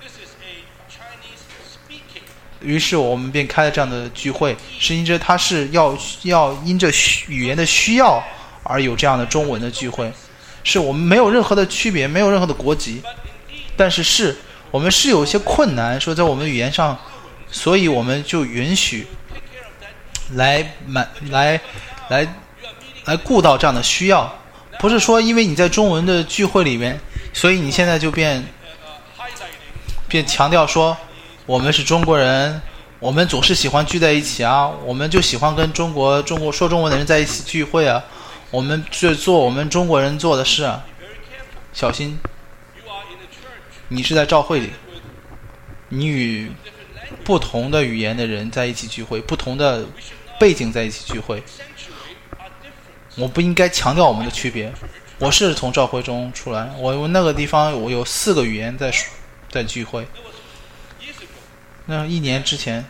于是我们便开了这样的聚会，是因着他是要因着语言的需要而有这样的中文的聚会，是我们没有任何的区别，没有任何的国籍，但是我们是有一些困难，说在我们语言上，所以我们就允许来顾到这样的需要，不是说因为你在中文的聚会里面，所以你现在就便强调说我们是中国人，我们总是喜欢聚在一起啊，我们就喜欢跟中国说中文的人在一起聚会啊，我们就做我们中国人做的事啊。小心，你是在教会里，你与不同的语言的人在一起聚会，不同的背景在一起聚会。我不应该强调我们的区别。我是从教会中出来，我那个地方我有4个语言在聚会。那1年之前，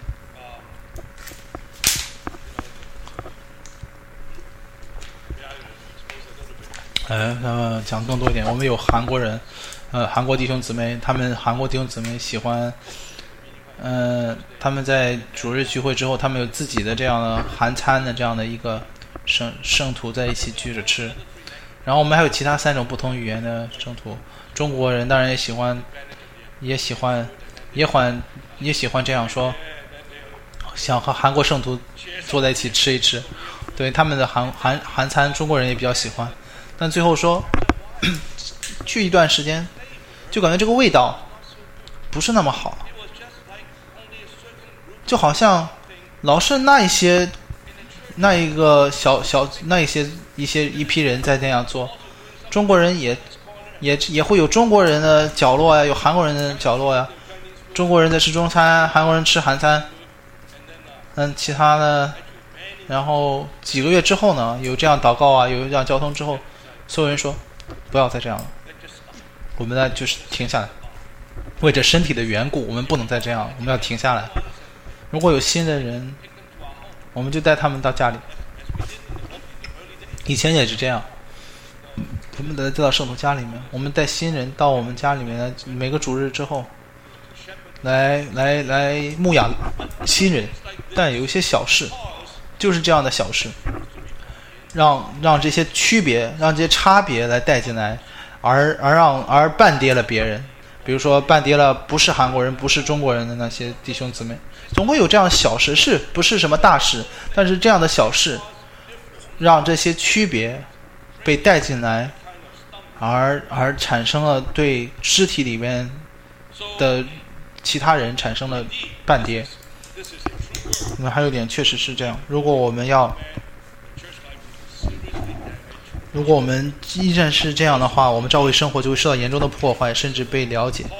讲更多一点，我们有韩国人，韩国弟兄姊妹，韩国弟兄姊妹喜欢，他们在主日聚会之后，他们有自己的这样的韩餐的这样的一个圣徒在一起聚着吃。然后我们还有其他3种不同语言的圣徒，中国人当然也喜欢这样说，想和韩国圣徒坐在一起吃一吃，对他们的韩餐，中国人也比较喜欢。但最后说，去一段时间，就感觉这个味道不是那么好，就好像老是一批人在那样做，中国人也会有中国人的角落呀，有韩国人的角落呀。中国人在吃中餐，韩国人吃韩餐，其他的，然后几个月之后呢，有这样祷告啊，有这样交通之后，所有人说不要再这样了，我们呢就是停下来，为着身体的缘故，我们不能再这样，我们要停下来。如果有新的人，我们就带他们到家里。以前也是这样，我们带到圣徒家里面，我们带新人到我们家里面，每个主日之后来牧养新人。但有一些小事，就是这样的小事，让这些区别，让这些差别来带进来，而绊跌了别人。比如说绊跌了不是韩国人不是中国人的那些弟兄姊妹，总会有这样的小事，是不是什么大事，但是这样的小事让这些区别被带进来，而产生了对肢体里面的其他人产生了绊跌。那还有一点确实是这样，如果我们依然是这样的话，我们教会生活就会受到严重的破坏，甚至被了结。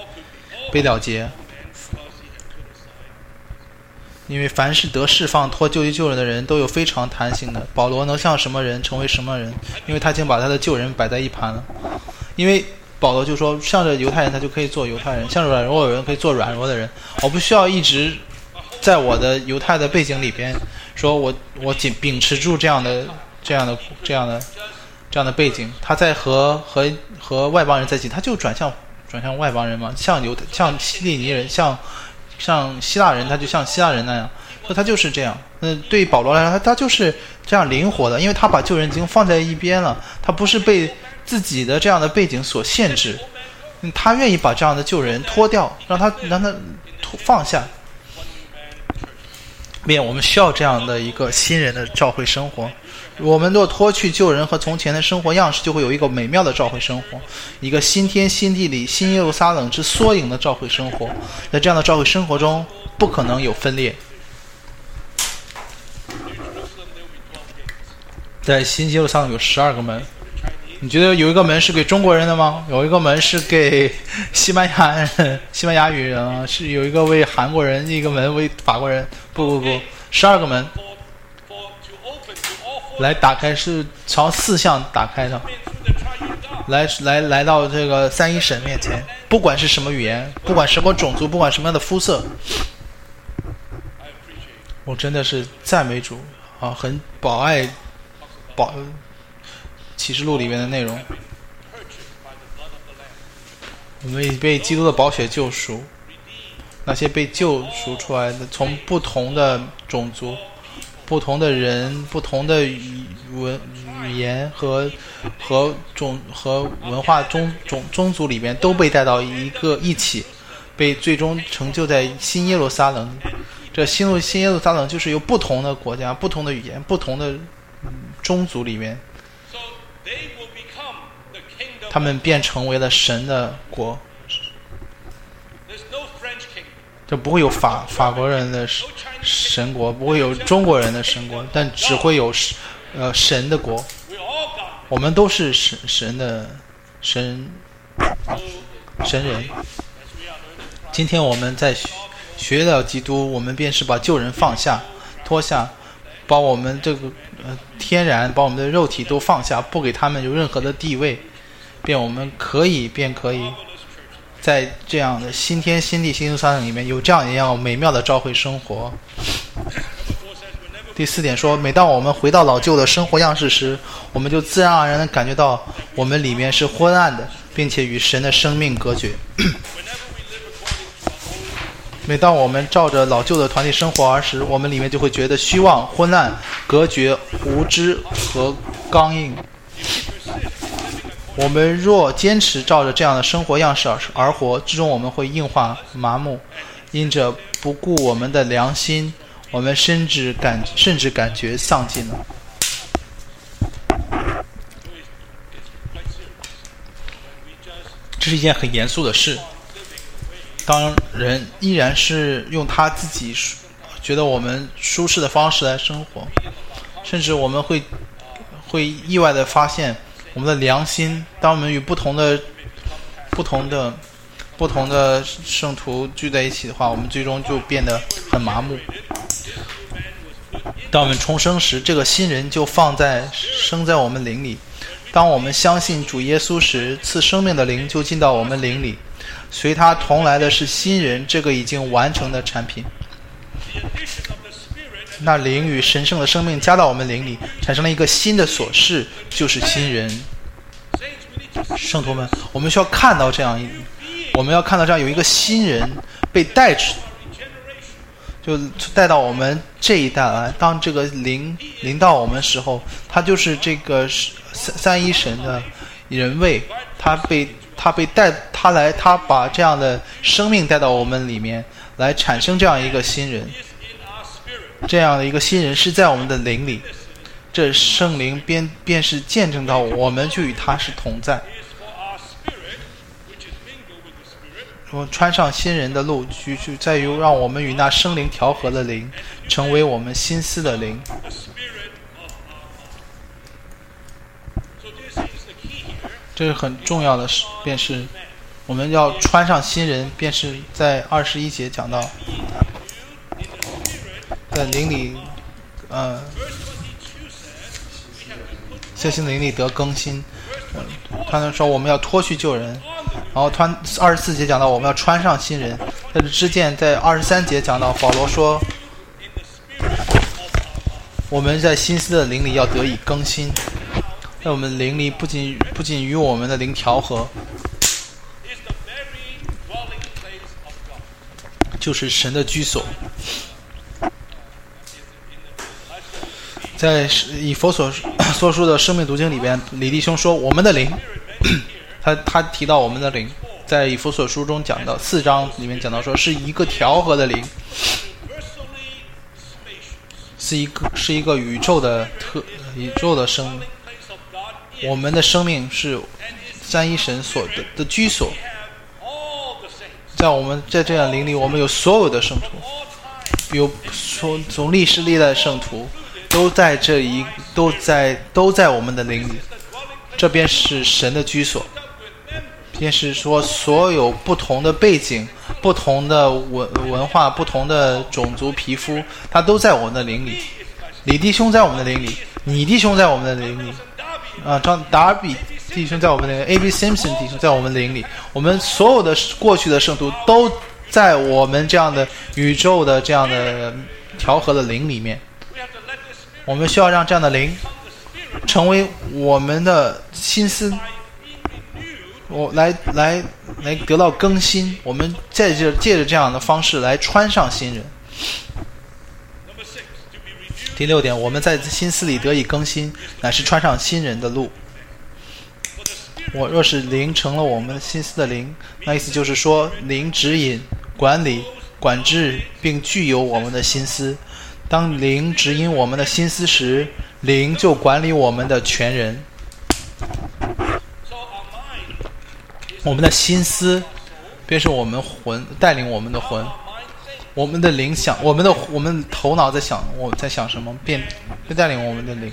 因为凡是得释放脱旧衣救人的人都有非常弹性的。保罗能像什么人成为什么人，因为他已经把他的旧人摆在一盘了。因为保罗就说，向着犹太人他就可以做犹太人，向着软弱的人可以做软弱的人。我不需要一直在我的犹太的背景里边说我秉持住这样的背景，他在和外邦人在一起，他就转向外邦人嘛，像希利尼人，像希腊人，他就像希腊人那样，所以他就是这样。对于保罗来说，他就是这样灵活的，因为他把旧人已经放在一边了，他不是被自己的这样的背景所限制， 他愿意把这样的旧人脱掉，让他放下。便我们需要这样的一个新人的教会生活。我们若脱去旧人和从前的生活样式，就会有一个美妙的教会生活，一个新天新地里新耶路撒冷之缩影的教会生活。在这样的教会生活中，不可能有分裂。在新耶路撒冷有12个门，你觉得有一个门是给中国人的吗？有一个门是给西班牙语人啊？是有一个为韩国人，一个门为法国人？不，12个门来打开，是朝4项打开的，来到这个三一神面前，不管是什么语言，不管什么种族，不管什么样的肤色，我真的是赞美主啊，很启示录里面的内容。我们已被基督的宝血救赎，那些被救赎出来的，从不同的种族、不同的人、不同的语言和文化宗族里面，都被带到一起，被最终成就在新耶路撒冷。这新耶路撒冷就是由不同的国家、不同的语言、不同的宗族里面，他们便成为了神的国。就不会有法国人的神国，不会有中国人的神国，但只会有神的国。我们都是神人。今天我们在学了基督，我们便是把旧人放下、脱下，把我们这个天然，把我们的肉体都放下，不给他们有任何的地位，便我们可以在这样的新天新地新耶路撒冷里面有这样一样美妙的召会生活。第4点说，每当我们回到老旧的生活样式时，我们就自然而然地感觉到我们里面是昏暗的，并且与神的生命隔绝。每当我们照着老旧的团体生活而时，我们里面就会觉得虚妄、昏暗、隔绝、无知和刚硬。我们若坚持照着这样的生活样式而活，最终我们会硬化麻木，因着不顾我们的良心，我们甚至感觉丧尽了。这是一件很严肃的事。当人依然是用他自己觉得我们舒适的方式来生活，甚至我们会意外的发现，我们的良心，当我们与不同的圣徒聚在一起的话，我们最终就变得很麻木。当我们重生时，这个新人就生在我们灵里。当我们相信主耶稣时，赐生命的灵就进到我们灵里，随他同来的是新人，这个已经完成的产品。那灵与神圣的生命加到我们灵里，产生了一个新的琐事，就是新人。圣徒们，我们需要看到这样有一个新人被带出，就带到我们这一代来。当这个灵到我们的时候，他就是这个三一神的人位，他把这样的生命带到我们里面，来产生这样一个新人。这样的一个新人是在我们的灵里，这圣灵便是见证到我们就与他是同在。我穿上新人的路，就在于让我们与那生灵调和的灵，成为我们心思的灵。这是很重要的事，便是我们要穿上新人，便是在21节讲到，在灵里，在新灵里得更新。他说我们要脱去旧人，然后24节讲到我们要穿上新人。在这之间，在23节讲到保罗说，我们在心思的灵里要得以更新。在我们灵里不仅与我们的灵调和，就是神的居所。在以弗所书的生命读经里边，李弟兄说我们的灵，他提到我们的灵， 在以弗所书中讲到4章里面讲到说，是一个调和的灵，是一个宇宙的生命。我们的生命是三一神所的居所，在这样灵里，我们有所有的圣徒，有从历史历代的圣徒都在我们的灵里。这边是神的居所，便是说所有不同的背景、不同的文化、不同的种族、皮肤，它都在我们的灵里。李弟兄在我们的灵里，你弟兄在我们的灵里，达尔比弟兄在我们的灵里， A.B. Simpson 弟兄在我们的灵里。我们所有的过去的圣徒都在我们这样的宇宙的这样的调和的灵里面。我们需要让这样的灵成为我们的心思，来得到更新。我们借着这样的方式来穿上新人。第6点，我们在心思里得以更新，乃是穿上新人的路。我若是灵成了我们心思的灵，那意思就是说，灵指引、管理、管制，并具有我们的心思。当灵指引我们的心思时，灵就管理我们的全人。我们的心思便是我们魂，带领我们的魂。我们的灵想，我们头脑在想，我在想什么，便带领我们的灵。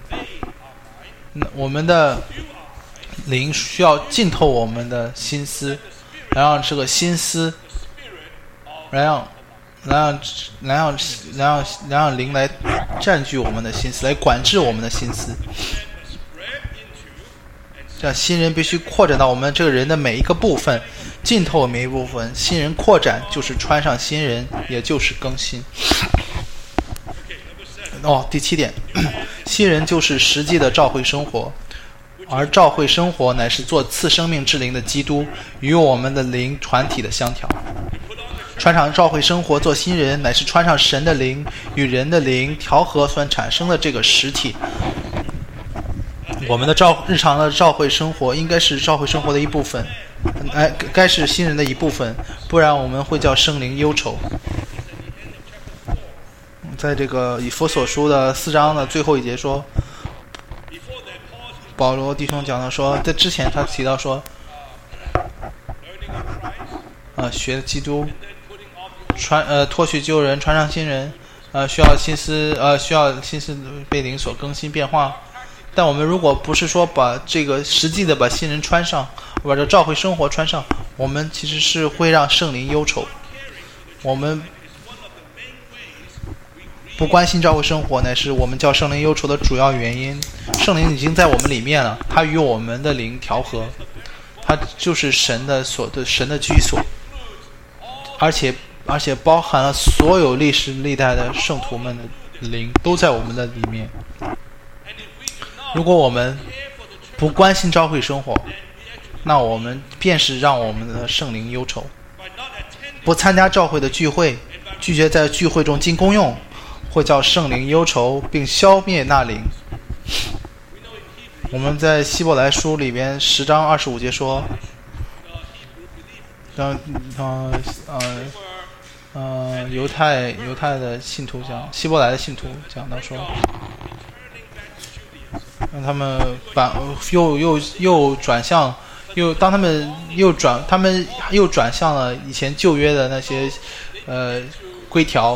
我们的灵需要浸透我们的心思，来让这个心思，来让灵来占据我们的心思，来管制我们的心思。这样新人必须扩展到我们这个人的每一个部分，浸透每一部分。新人扩展就是穿上新人，也就是更新。第7点，新人就是实际的召会生活，而召会生活乃是做赐生命之灵的基督与我们的灵团体的相调。穿上召会生活做新人，乃是穿上神的灵与人的灵调和所产生的这个实体。我们的日常的召会生活应该是召会生活的一部分，该是新人的一部分，不然我们会叫圣灵忧愁。在这个以弗所书的4章的最后一节说，保罗弟兄讲到说，在之前他提到说，学基督，脱去旧人，穿上新人，需要心思被灵所更新变化。但我们如果不是说把这个实际的把新人穿上，把这召会生活穿上，我们其实是会让圣灵忧愁。我们不关心召会生活，乃是我们叫圣灵忧愁的主要原因。圣灵已经在我们里面了，它与我们的灵调和，它就是神的居所，而且包含了所有历史历代的圣徒们的灵都在我们的里面。如果我们不关心召会生活，那我们便是让我们的圣灵忧愁。不参加召会的聚会，拒绝在聚会中尽功用，会叫圣灵忧愁，并消灭那灵。我们在希伯来书里边10章25节说，犹太的信徒讲，希伯来的信徒讲到说，让他们又转向，当他们又转向了以前旧约的那些规条。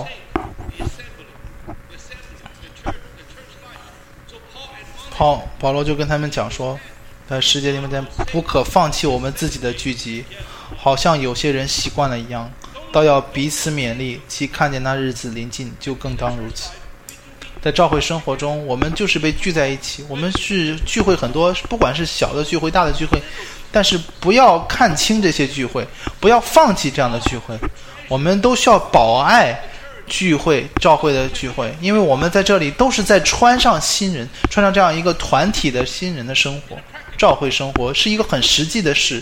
保罗就跟他们讲说，在世界里面不可放弃我们自己的聚集，好像有些人习惯了一样，倒要彼此勉励，既看见那日子临近，就更当如此。在召会生活中，我们就是被聚在一起，我们是聚会很多，不管是小的聚会大的聚会，但是不要看轻这些聚会，不要放弃这样的聚会，我们都需要保爱聚会召会的聚会，因为我们在这里都是在穿上新人，穿上这样一个团体的新人的生活。召会生活是一个很实际的事，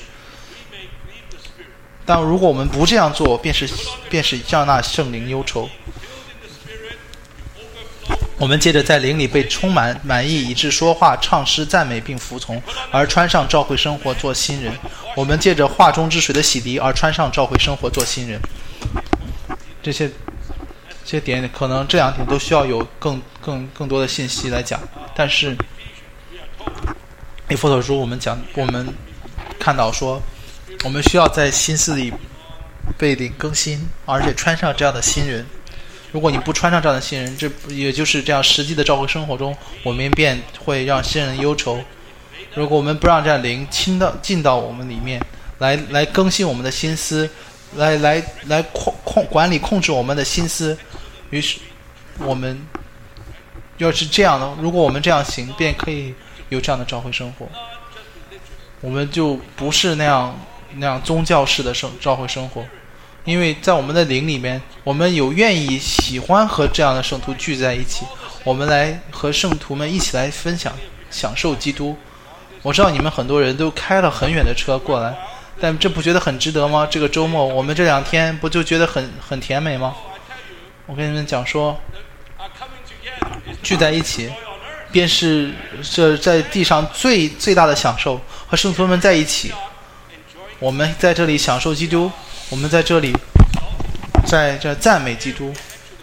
但如果我们不这样做，便是让那圣灵忧愁。 我们借着在灵里被充满满意，以致说话、唱诗、赞美并服从，而穿上召会生活做新人。我们借着话中之水的洗涤，而穿上召会生活做新人。这些点可能这两点都需要有更多的信息来讲，但是以弗所书我们看到说，我们需要在心思里被灵更新，而且穿上这样的新人。如果你不穿上这样的新人，这也就是这样实际的召会生活中，我们便会让新人忧愁。如果我们不让这样灵进到我们里面，来更新我们的心思，来管理控制我们的心思，于是我们要是这样的，如果我们这样行，便可以有这样的召会生活。我们就不是那样宗教式的召会生活。因为在我们的灵里面，我们有愿意喜欢和这样的圣徒聚在一起，我们来和圣徒们一起来分享享受基督。我知道你们很多人都开了很远的车过来，但这不觉得很值得吗？这个周末我们这2天不就觉得很甜美吗？我跟你们讲说，聚在一起便是这在地上最大的享受，和圣徒们在一起，我们在这里享受基督，我们在这里在这赞美基督。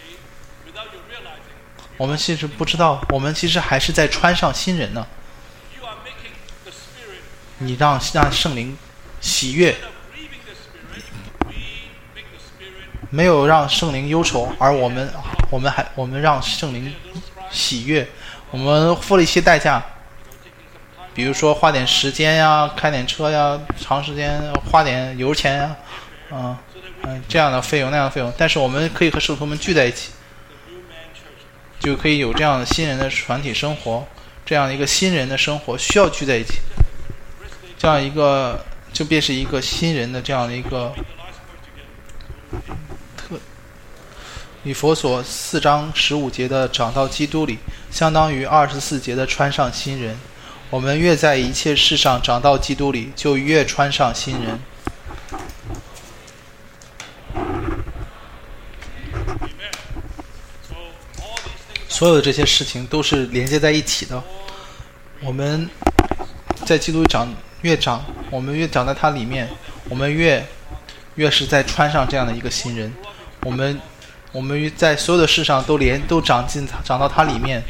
我们其实不知道，我们其实还是在穿上新人呢。你让圣灵喜悦，没有让圣灵忧愁，而我们让圣灵喜悦。我们付了一些代价，比如说花点时间呀，开点车呀，长时间花点油钱呀，这样的费用那样的费用，但是我们可以和圣徒们聚在一起，就可以有这样的新人的团体生活。这样一个新人的生活需要聚在一起，这样一个就便是一个新人的这样的一个以弗所4章15节的长到基督里，相当于24节的穿上新人。我们越在一切事上长到基督里，就越穿上新人。所有的这些事情都是连接在一起的。我们在基督里越长，我们越长在它里面，我们越是在穿上这样的一个新人。我们在所有的事上都长到它里面。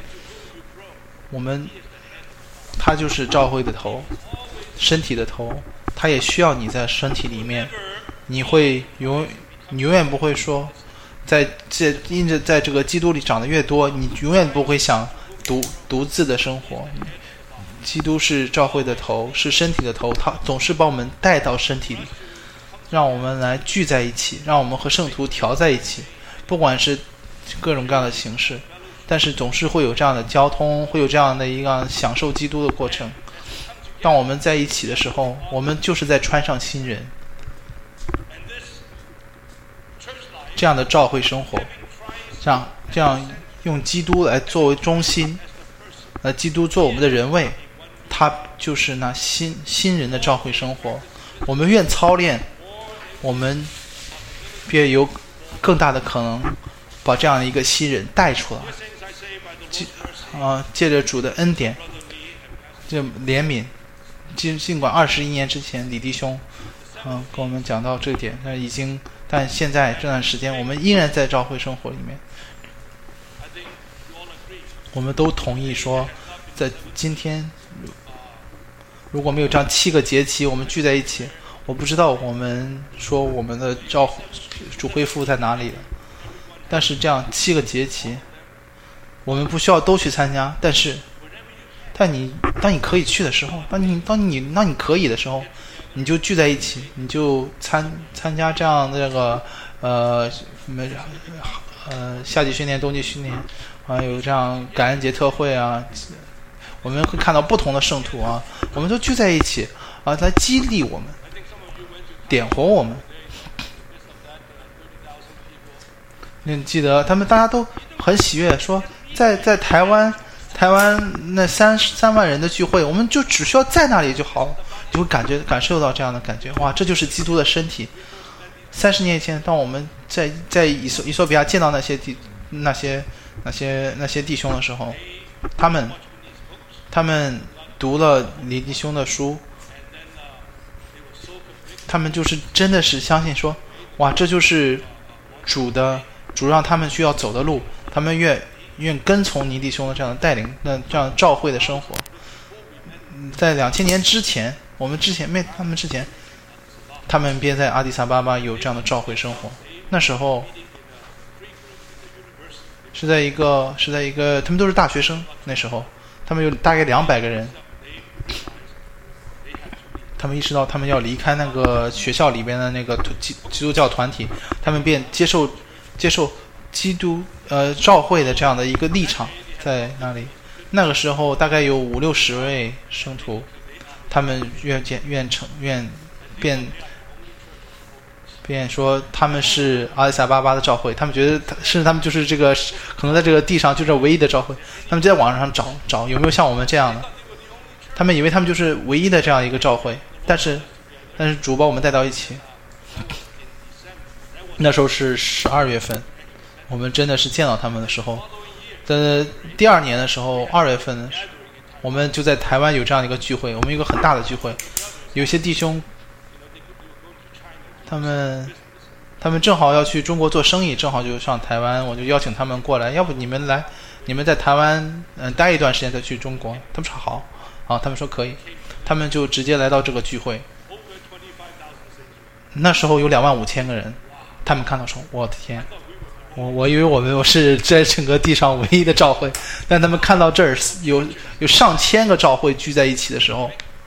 它就是教会的头，身体的头，它也需要你在身体里面。你永远不会说，因着在这个基督里长得越多，你永远不会想独自的生活。基督是教会的头，是身体的头，他总是把我们带到身体里，让我们来聚在一起，让我们和圣徒调在一起，不管是各种各样的形式，但是总是会有这样的交通，会有这样的一个享受基督的过程。当我们在一起的时候，我们就是在穿上新人。这样的教会生活，这样用基督来作为中心，基督做我们的人位，他就是那新人的教会生活。我们越操练，我们便有更大的可能把这样的一个新人带出来。借着主的恩典，这怜悯，尽管21年之前李弟兄跟我们讲到这点，但现在这段时间我们依然在教会生活里面。我们都同意说，在今天如果没有这样7个节期我们聚在一起，我不知道我们说我们的主恢复在哪里了。但是这样7个节期我们不需要都去参加，当你可以去的时候，当你可以的时候，你就聚在一起，你就参加这样的这个夏季训练、冬季训练有这样感恩节特会啊，我们会看到不同的圣徒我们都聚在一起来激励我们，点火我们。你记得他们大家都很喜悦，说在台湾那3万人的聚会，我们就只需要在那里就好了，就会感受到这样的感觉。哇，这就是基督的身体。30年前，当我们在以索比亚见到那些那些弟兄的时候，他们读了李弟兄的书，他们就是真的是相信说，哇，这就是主让他们需要走的路，他们愿跟从尼弟兄的这样的带领，那这样召会的生活。在2000年之前，他们便在阿迪萨巴巴有这样的召会生活。那时候是在一个他们都是大学生，那时候他们有大概200个人。他们意识到他们要离开那个学校里边的那个基督教团体，他们便接受基督召会的这样的一个立场在那里。那个时候大概有50-60位圣徒，他们便说他们是阿里萨巴巴的召会，他们觉得他们就是这个可能在这个地上就是唯一的召会。他们就在网上找有没有像我们这样的，他们以为他们就是唯一的这样一个召会，但是主把我们带到一起。那时候是12月份，我们真的是见到他们的时候。在第2年的时候，2月份，我们就在台湾有这样一个聚会，我们有一个很大的聚会，有些弟兄，他们正好要去中国做生意，正好就上台湾，我就邀请他们过来，要不你们来，你们在台湾待一段时间再去中国。他们说好，他们说可以，他们就直接来到这个聚会。那时候有25000个人，他们看到说，我的天！我以为我是在整个地上唯一的召会，但他们看到这儿有上千个召会聚在一起的时候，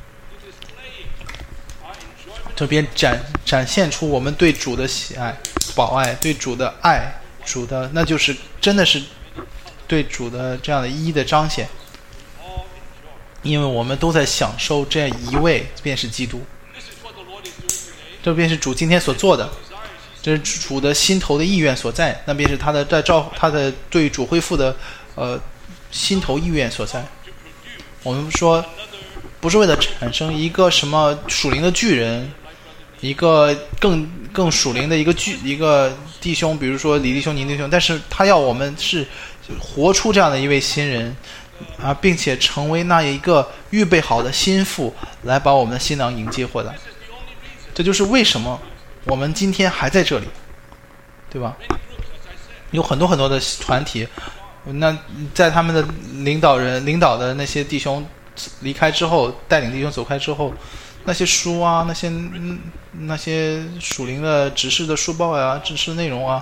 这边展现出我们对主的喜爱、保爱，对主的爱，主的那就是真的是对主的这样的一的彰显，因为我们都在享受这一位便是基督，这便是主今天所做的。这是主的心头的意愿所在，那便是他的对主恢复的心头意愿所在。我们说不是为了产生一个什么属灵的巨人，一个更属灵的一个弟兄，比如说李弟兄、宁弟兄，但是他要我们是活出这样的一位新人啊，并且成为那一个预备好的心腹，来把我们的新郎迎接回来。这就是为什么我们今天还在这里，对吧？有很多很多的团体，那在他们的领导的那些弟兄离开之后，带领弟兄走开之后，那些书啊，那些属灵的指示的书报呀、指示内容啊，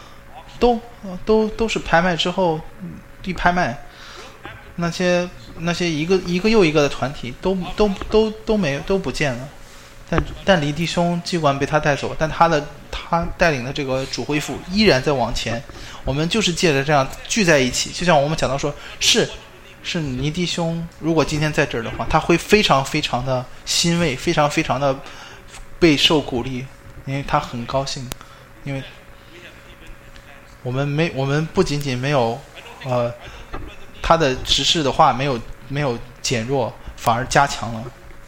都是拍卖之后一拍卖，那些一个又一个的团体都不见了。但李弟兄尽管被他带走，但他带领的这个主恢复依然在往前。我们就是借着这样聚在一起，就像我们讲到说，是尼弟兄如果今天在这儿的话，他会非常非常的欣慰，非常非常的备受鼓励，因为他很高兴，因为我们不仅仅没有他的指示的话没有减弱，反而加强了。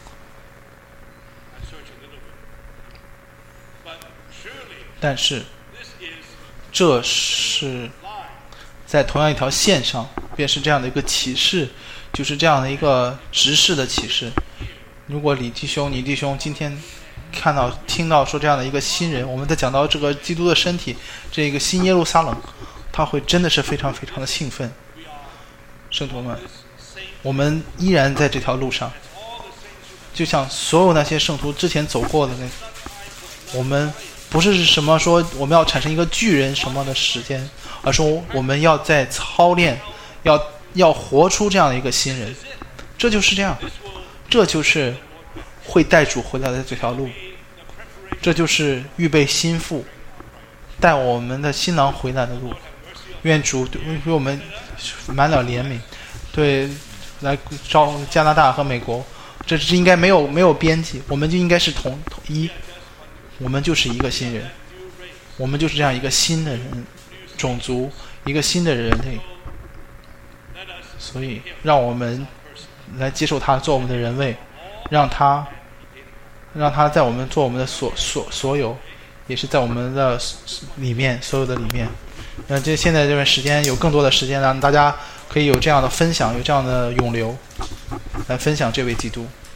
但是这是在同样一条线上，便是这样的一个启示，就是这样的一个执事的启示。如果李弟兄、倪弟兄今天听到说这样的一个新人，我们在讲到这个基督的身体，这个新耶路撒冷，他会真的是非常非常的兴奋。圣徒们，我们依然在这条路上，就像所有那些圣徒之前走过的我们不是什么说我们要产生一个巨人什么的时间，而说我们要在操练，要活出这样的一个新人。这就是这样，这就是会带主回来的这条路，这就是预备心腹带我们的新郎回来的路。愿主对我们满了怜悯，对来招加拿大和美国，这是应该没有边际，我们就应该是统一，我们就是一个新人，我们就是这样一个新的人种族，一个新的人类。所以让我们来接受他做我们的人位，让他在我们做我们的所有，也是在我们的里面所有的里面。 这现在这段时间有更多的时间，让大家可以有这样的分享，有这样的涌流，来分享这位基督。